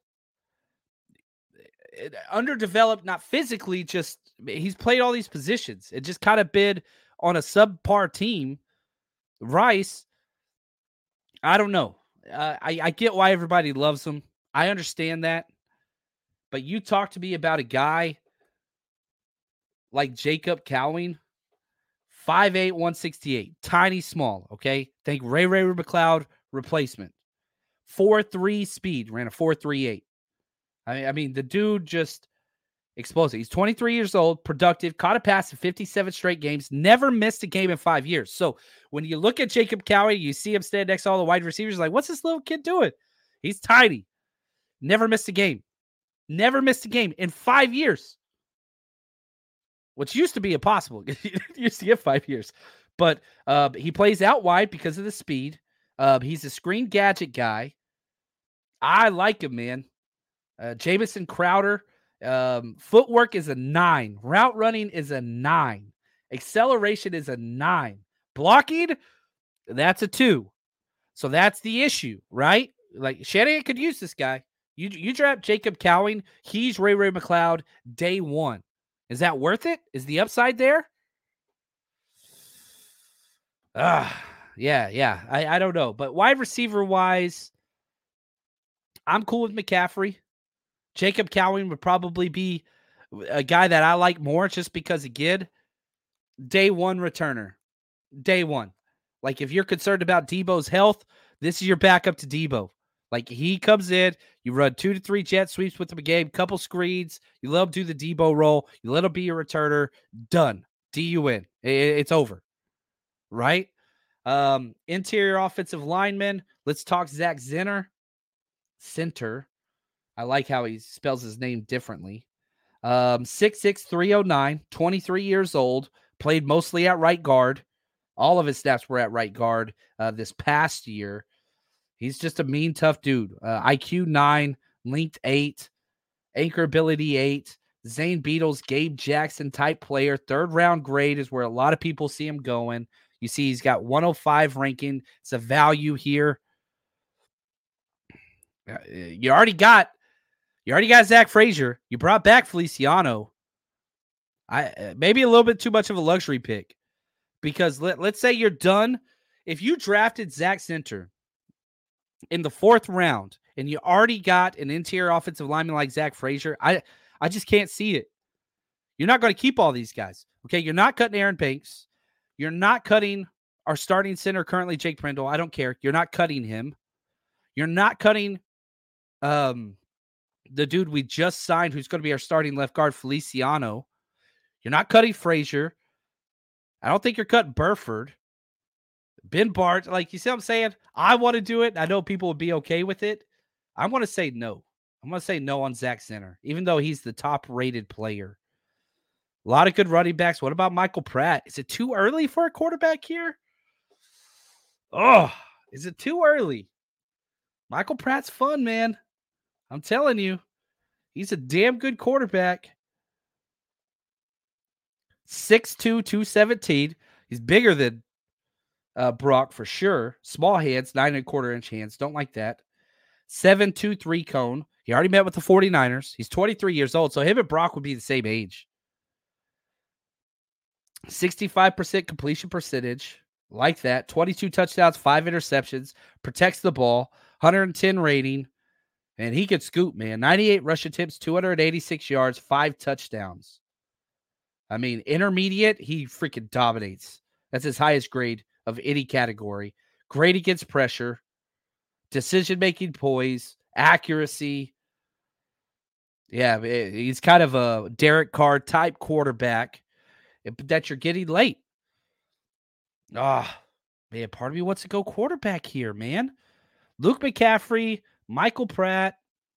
Underdeveloped, not physically, just he's played all these positions. It just kind of bid on a subpar team. Rice, I don't know. I get why everybody loves him. I understand that. But you talk to me about a guy like Jacob Cowing, 5'8", 168, tiny small, okay? Think Ray McLeod replacement. 4.3 speed, ran a 4.38. I mean, the dude just explosive. He's 23 years old, productive, caught a pass in 57 straight games, never missed a game in 5 years. So when you look at Jacob Cowing, you see him stand next to all the wide receivers, like, what's this little kid doing? He's tiny. Never missed a game. Never missed a game in 5 years. Which used to be impossible. You used to get 5 years. But he plays out wide because of the speed. He's a screen gadget guy. I like him, man. Jamison Crowder. Footwork is a 9. Route running is a 9. Acceleration is a 9. Blocking, that's a 2. So that's the issue, right? Like, Shanahan could use this guy. You draft Jacob Cowing. He's Ray McLeod day one. Is that worth it? Is the upside there? Yeah. I don't know. But wide receiver wise, I'm cool with McCaffrey. Jacob Cowing would probably be a guy that I like more just because, again, day one returner. Day one. Like, if you're concerned about Debo's health, this is your backup to Debo. Like, he comes in, you run 2 to 3 jet sweeps with him a game, couple screens, you let him do the Debo role, you let him be your returner, done. DUN. It's over. Right? Interior offensive lineman. Let's talk Zach Zinter. Center. I like how he spells his name differently. 6'6", 309, 23 years old, played mostly at right guard. All of his snaps were at right guard this past year. He's just a mean, tough dude. IQ 9, length 8, anchor ability 8. Zane Beadles, Gabe Jackson type player. 3rd round grade is where a lot of people see him going. You see he's got 105 ranking. It's a value here. You already got Zach Frazier. You brought back Feliciano. Maybe a little bit too much of a luxury pick. Because let's say you're done. If you drafted Zach Zinter in the 4th round and you already got an interior offensive lineman like Zach Frazier, I just can't see it. You're not going to keep all these guys. Okay, you're not cutting Aaron Banks. You're not cutting our starting center currently, Jake Prindle. I don't care. You're not cutting him. You're not cutting the dude we just signed who's going to be our starting left guard, Feliciano. You're not cutting Frazier. I don't think you're cutting Burford. Ben Bart, like, you see what I'm saying? I want to do it. I know people would be okay with it. I want to say no. I'm going to say no on Zach Zinter, even though he's the top-rated player. A lot of good running backs. What about Michael Pratt? Is it too early for a quarterback here? Oh, is it too early? Michael Pratt's fun, man. I'm telling you. He's a damn good quarterback. 6'2", 217. He's bigger than Brock for sure. Small hands, 9.25-inch hands. Don't like that. 7'2", cone. He already met with the 49ers. He's 23 years old, so him and Brock would be the same age. 65% completion percentage. Like that. 22 touchdowns, 5 interceptions. Protects the ball. 110 rating. And he could scoop, man. 98 rush attempts, 286 yards, 5 touchdowns. I mean, intermediate, he freaking dominates. That's his highest grade of any category. Great against pressure. Decision-making poise. Accuracy. Yeah, he's kind of a Derek Carr type quarterback that you're getting late. Man, part of me wants to go quarterback here, man. Luke McCaffrey, Michael Pratt.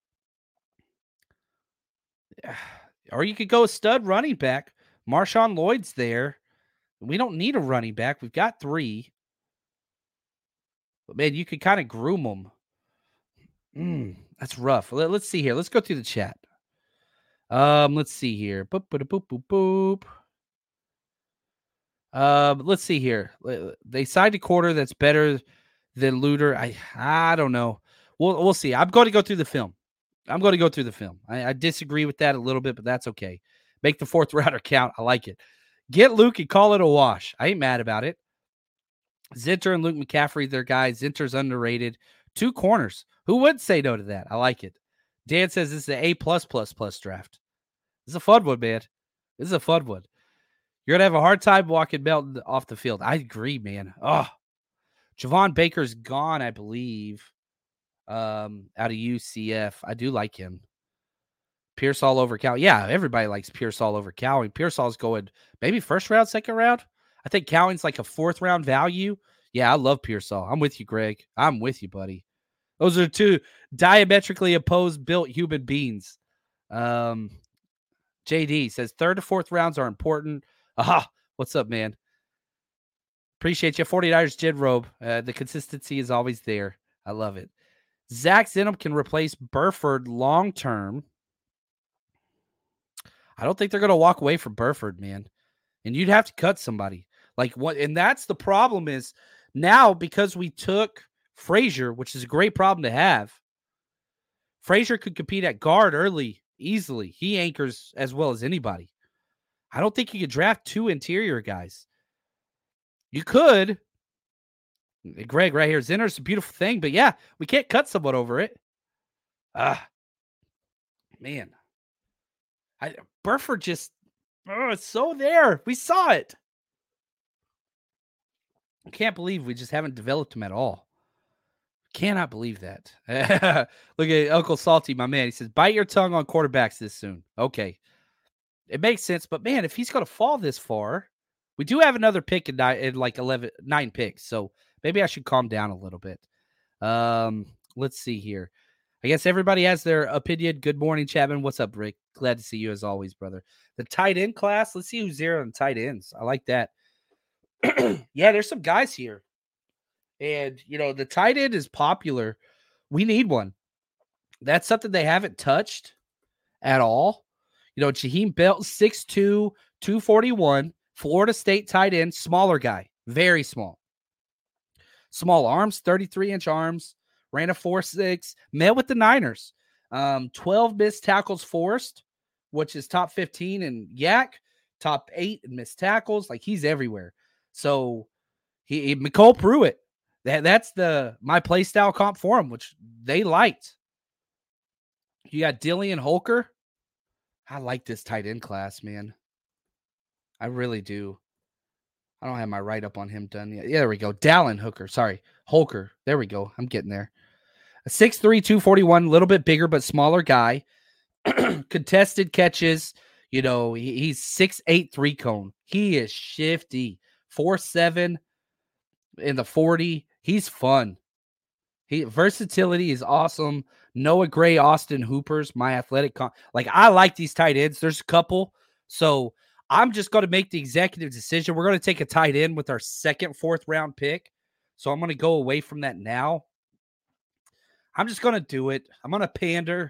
Or you could go a stud running back. Marshawn Lloyd's there. We don't need a running back. We've got 3. But, man, you could kind of groom them. That's rough. Let's see here. Let's go through the chat. Let's see here. Boop, boop, boop, boop, boop. Let's see here. They signed a quarter that's better than Luter. I don't know. We'll see. I'm going to go through the film. I disagree with that a little bit, but that's okay. Make the 4th rounder count. I like it. Get Luke and call it a wash. I ain't mad about it. Zinter and Luke McCaffrey, their guys. Zinter's underrated. 2 corners. Who would say no to that? I like it. Dan says this is an A+++ draft. This is a fun one, man. This is a fun one. You're going to have a hard time walking Melton off the field. I agree, man. Oh, Javon Baker's gone, I believe, out of UCF. I do like him. Pearsall over Cow. Yeah, everybody likes Pearsall over Cowing. Pearsall's going maybe 1st round, 2nd round. I think Cowing's like a 4th round value. Yeah, I love Pearsall. I'm with you, Greg. I'm with you, buddy. Those are 2 diametrically opposed built human beings. JD says 3rd to 4th rounds are important. Aha, what's up, man? Appreciate you. 49ers Jed Robe. The consistency is always there. I love it. Zach Zinter can replace Burford long-term. I don't think they're going to walk away from Burford, man. And you'd have to cut somebody. Like what? And that's the problem is now because we took Frazier, which is a great problem to have. Frazier could compete at guard early, easily. He anchors as well as anybody. I don't think you could draft 2 interior guys. You could. Greg right here. Zinter's a beautiful thing, but yeah, we can't cut someone over it. Man. Burford just, it's so there. We saw it. I can't believe we just haven't developed him at all. Cannot believe that. Look at Uncle Salty, my man. He says, bite your tongue on quarterbacks this soon. Okay. It makes sense, but man, if he's going to fall this far, we do have another pick in like 9 picks, so maybe I should calm down a little bit. Let's see here. I guess everybody has their opinion. Good morning, Chapman. What's up, Rick? Glad to see you as always, brother. The tight end class. Let's see who's there on tight ends. I like that. Yeah, there's some guys here. And, the tight end is popular. We need one. That's something they haven't touched at all. Jaheim Belt, 6'2", 241, Florida State tight end, smaller guy, very small. Small arms, 33-inch arms, ran a 4.6, met with the Niners. 12 missed tackles forced, which is top 15 in Yak, top 8 in missed tackles. Like, he's everywhere. So, McCole Pruitt, that's my play style comp for him, which they liked. You got Dillian Holker. I like this tight end class, man. I really do. I don't have my write-up on him done yet. Yeah, there we go. Dallin Hooker. Sorry. Holker. There we go. I'm getting there. A 6'3", 241, a little bit bigger but smaller guy. Contested catches. He's 6'8", 3-cone. He is shifty. 4'7" in the 40. He's fun. Versatility is awesome. Noah Gray, Austin Hooper's my athletic. Like, I like these tight ends. There's a couple. So I'm just going to make the executive decision. We're going to take a tight end with our second, 4th round pick. So I'm going to go away from that now. I'm just going to do it. I'm going to pander.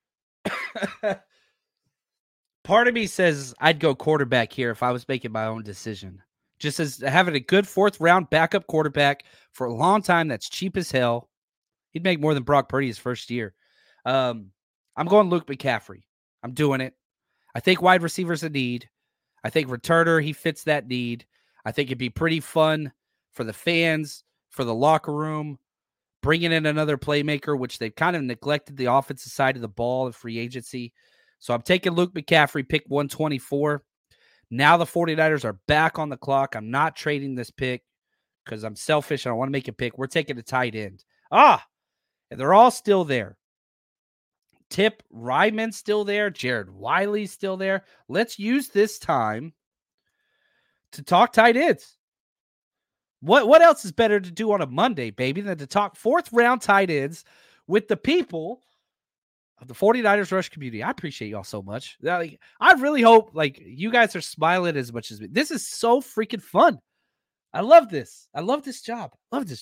Part of me says I'd go quarterback here if I was making my own decision. Just as having a good 4th round backup quarterback for a long time that's cheap as hell. He'd make more than Brock Purdy his first year. I'm going Luke McCaffrey. I'm doing it. I think wide receiver's a need. I think returner, he fits that need. I think it'd be pretty fun for the fans, for the locker room, bringing in another playmaker, which they've kind of neglected the offensive side of the ball in free agency. So I'm taking Luke McCaffrey, pick 124. Now the 49ers are back on the clock. I'm not trading this pick because I'm selfish. I don't want to make a pick. We're taking a tight end. And they're all still there. Tip Ryman's still there. Jared Wiley's still there. Let's use this time to talk tight ends. What else is better to do on a Monday, baby, than to talk 4th round tight ends with the people of the 49ers Rush community? I appreciate y'all so much. I really hope you guys are smiling as much as me. This is so freaking fun. I love this. I love this job.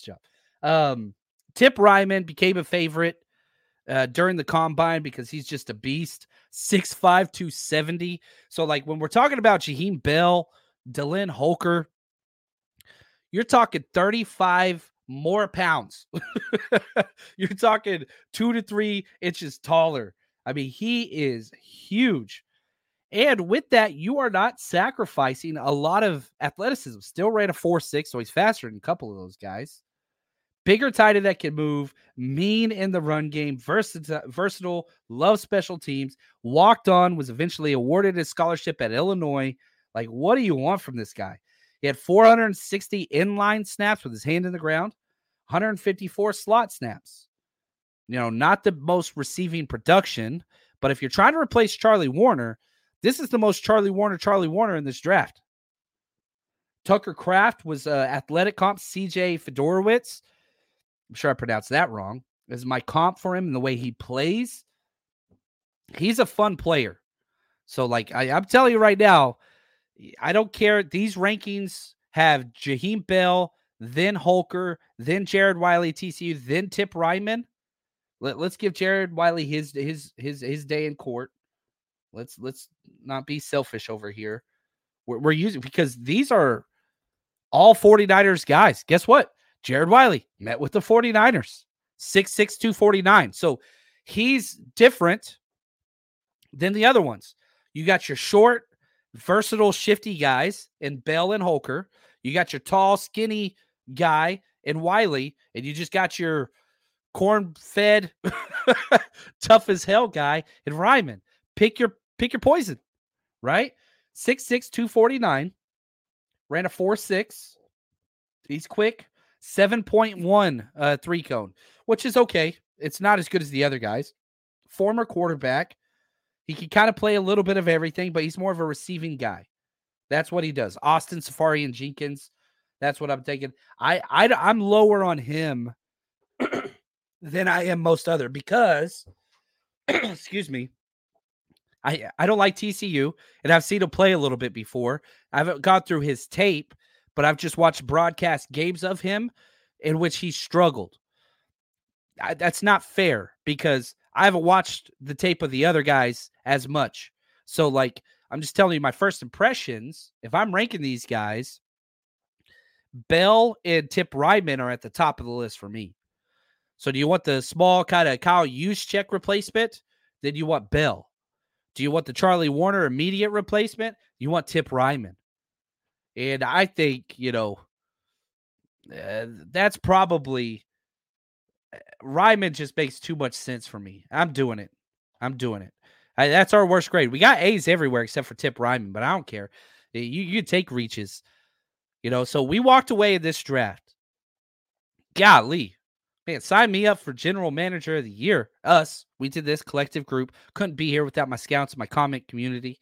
Tip Ryman became a favorite during the combine because he's just a beast. 6'5", 270. So when we're talking about Jaheim Bell, Dylan Holker, you're talking 35 more pounds. You're talking 2 to 3 inches taller. I mean, he is huge. And with that, you are not sacrificing a lot of athleticism. Still ran a 4.6, so he's faster than a couple of those guys. Bigger tight end that can move, mean in the run game, versatile, loves special teams, walked on, was eventually awarded a scholarship at Illinois. What do you want from this guy? He had 460 inline snaps with his hand in the ground, 154 slot snaps. Not the most receiving production, but if you're trying to replace Charlie Warner, this is the most Charlie Warner in this draft. Tucker Kraft was athletic comp. CJ Fedorowicz, I'm sure I pronounced that wrong, is my comp for him and the way he plays. He's a fun player. So, I'm telling you right now, I don't care. These rankings have Jaheim Bell, then Holker, then Jared Wiley, TCU, then Tip Ryman. Let's give Jared Wiley his day in court. Let's not be selfish over here. We're using, because these are all 49ers guys. Guess what? Jared Wiley met with the 49ers, 6'6", 249. So he's different than the other ones. You got your short, versatile, shifty guys in Bell and Holker. You got your tall, skinny guy in Wiley, and you just got your corn-fed, tough as hell guy in Ryman. Pick your poison, right? 6'6", 249, ran a 4.6. He's quick. 7.1 3-cone, which is okay. It's not as good as the other guys. Former quarterback. He can kind of play a little bit of everything, but he's more of a receiving guy. That's what he does. Austin Seferian-Jenkins. That's what I'm taking. I'm lower on him than I am most other because, excuse me, I don't like TCU, and I've seen him play a little bit before. I haven't gone through his tape, but I've just watched broadcast games of him in which he struggled. That's not fair because I haven't watched the tape of the other guys as much. So, I'm just telling you my first impressions. If I'm ranking these guys, Bell and Tip Ryman are at the top of the list for me. So do you want the small kind of Kyle Juszczyk replacement? Then you want Bell. Do you want the Charlie Warner immediate replacement? You want Tip Ryman. And I think, that's probably Ryman just makes too much sense for me. I'm doing it. That's our worst grade. We got A's everywhere except for Tip Ryman, but I don't care. You take reaches, so we walked away in this draft. Golly, man, sign me up for general manager of the year. Us, we did this collective group. Couldn't be here without my scouts and my comment community.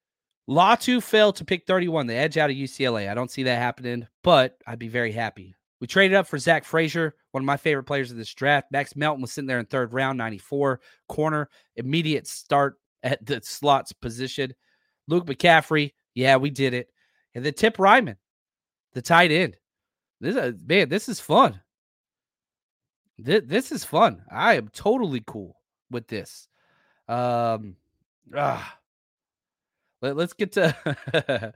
Latu fell to pick 31, the edge out of UCLA. I don't see that happening, but I'd be very happy. We traded up for Zach Frazier, one of my favorite players of this draft. Max Melton was sitting there in third round, 94. Corner, immediate start at the slots position. Luke McCaffrey, yeah, we did it. And then Tip Ryman, the tight end. This is fun. This is fun. I am totally cool with this. Let's get to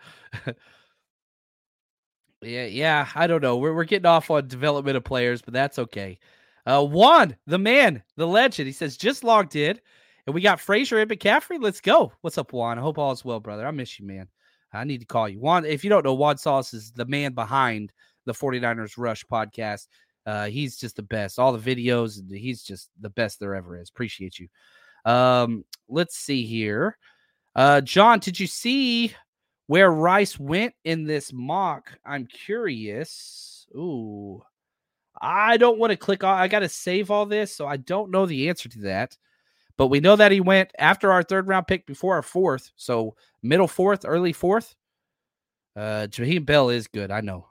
yeah. I don't know. We're getting off on development of players, but that's okay. Juan, the man, the legend. He says just logged in, and we got Frazier and McCaffrey. Let's go. What's up, Juan? I hope all is well, brother. I miss you, man. I need to call you. Juan, if you don't know, Juan Sauce is the man behind the 49ers Rush podcast. He's just the best. All the videos, he's just the best there ever is. Appreciate you. Let's see here. John, did you see where Rice went in this mock? I'm curious. Ooh, I don't want to click on. I got to save all this, so I don't know the answer to that. But we know that he went after our third round pick before our fourth. So middle fourth, early fourth. Jaheim Bell is good. I know.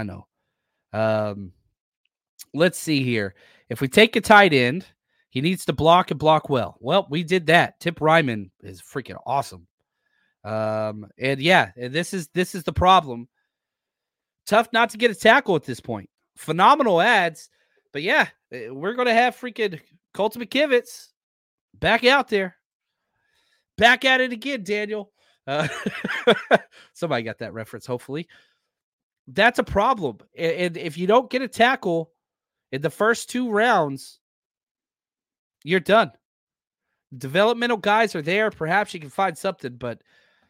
Let's see here. If we take a tight end, he needs to block and block well. Well, we did that. Tip Ryman is freaking awesome. And this is the problem. Tough not to get a tackle at this point. Phenomenal ads, but yeah, we're going to have freaking Colton McKivitz back out there. Back at it again, Daniel. Somebody got that reference, hopefully. That's a problem. And if you don't get a tackle in the first 2 rounds, you're done. Developmental guys are there. Perhaps you can find something, but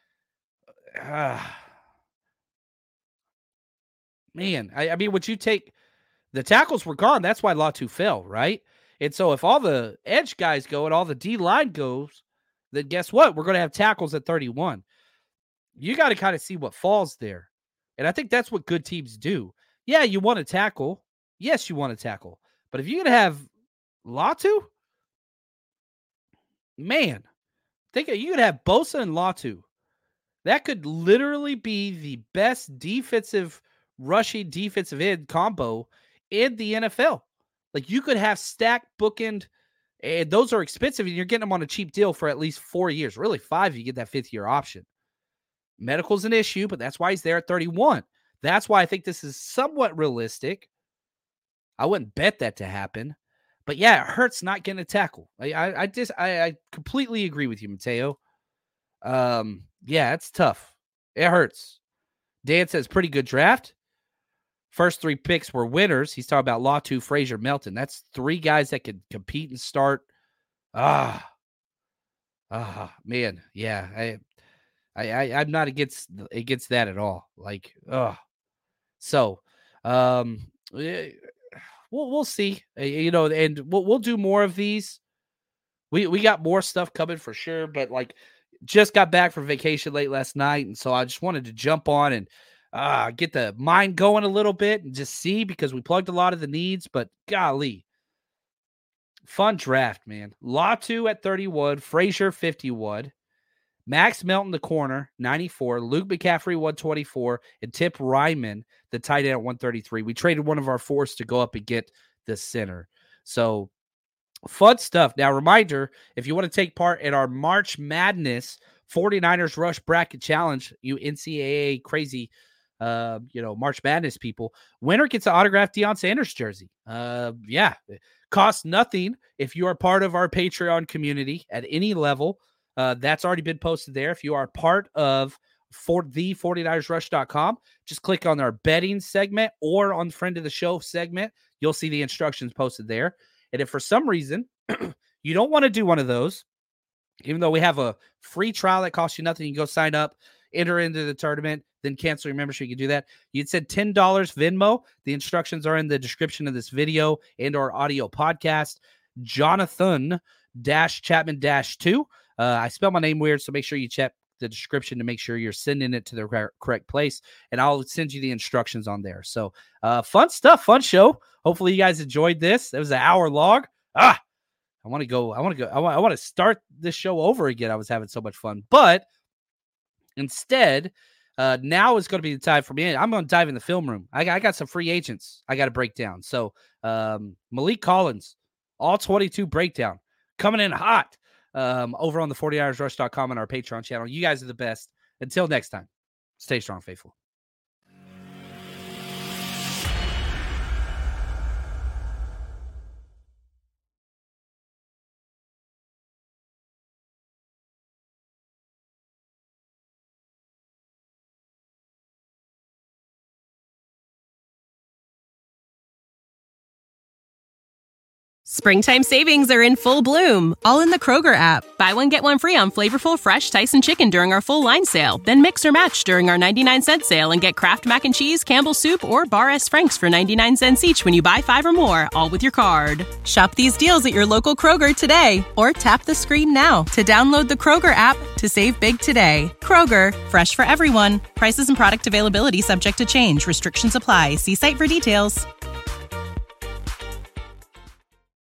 man, I mean, would you take the tackles were gone? That's why Latu fell, right? And so if all the edge guys go and all the D line goes, then guess what? We're going to have tackles at 31. You got to kind of see what falls there. And I think that's what good teams do. Yeah, you want to tackle. Yes, you want to tackle. But if you're going to have Latu, man, think you could have Bosa and Latu. That could literally be the best rushing defensive end combo in the NFL. Like, you could have stacked bookend, and those are expensive, and you're getting them on a cheap deal for at least 4 years. Really, 5 you get that 5th-year option. Medical's an issue, but that's why he's there at 31. That's why I think this is somewhat realistic. I wouldn't bet that to happen. But yeah, it hurts not getting a tackle. I completely agree with you, Mateo. Yeah, it's tough. It hurts. Dan says pretty good draft. First 3 picks were winners. He's talking about Latu, Frazier, Melton. That's 3 guys that could compete and start. Man, yeah. I'm not against that at all. Like, so, we'll see. And we'll do more of these. We got more stuff coming for sure, but like, just got back from vacation late last night, and so I just wanted to jump on and get the mind going a little bit and just see, because we plugged a lot of the needs. But golly, fun draft, man. Latu at 31, Frazier 51. Max Melton, the corner, 94. Luke McCaffrey, 124. And Tip Ryman, the tight end, at 133. We traded one of our 4s to go up and get the center. So, fun stuff. Now, reminder, if you want to take part in our March Madness 49ers Rush Bracket Challenge, you NCAA crazy, March Madness people, winner gets an autographed Deion Sanders jersey. Yeah, it costs nothing if you are part of our Patreon community at any level. That's already been posted there. If you are part of the 49ersrush.com, just click on our betting segment or on friend of the show segment. You'll see the instructions posted there. And if for some reason you don't want to do one of those, even though we have a free trial that costs you nothing, you can go sign up, enter into the tournament, then cancel your membership. You can do that. You'd said $10 Venmo. The instructions are in the description of this video and our audio podcast. Jonathan-Chapman-2. I spell my name weird, so make sure you check the description to make sure you're sending it to the correct place, and I'll send you the instructions on there. So fun stuff, fun show. Hopefully you guys enjoyed this. It was an hour long. I want to start this show over again. I was having so much fun, but instead, now is going to be the time for me. I'm going to dive in the film room. I got some free agents I got to break down. So Malik Collins, all 22 breakdown, coming in hot over on the 49ersrush.com and our Patreon channel. You guys are the best. Until next time, stay strong, faithful. Springtime savings are in full bloom, all in the Kroger app. Buy one, get one free on flavorful, fresh Tyson chicken during our full line sale. Then mix or match during our 99-cent sale and get Kraft Mac and Cheese, Campbell's Soup, or Bar S. Frank's for 99 cents each when you buy 5 or more, all with your card. Shop these deals at your local Kroger today, or tap the screen now to download the Kroger app to save big today. Kroger, fresh for everyone. Prices and product availability subject to change. Restrictions apply. See site for details.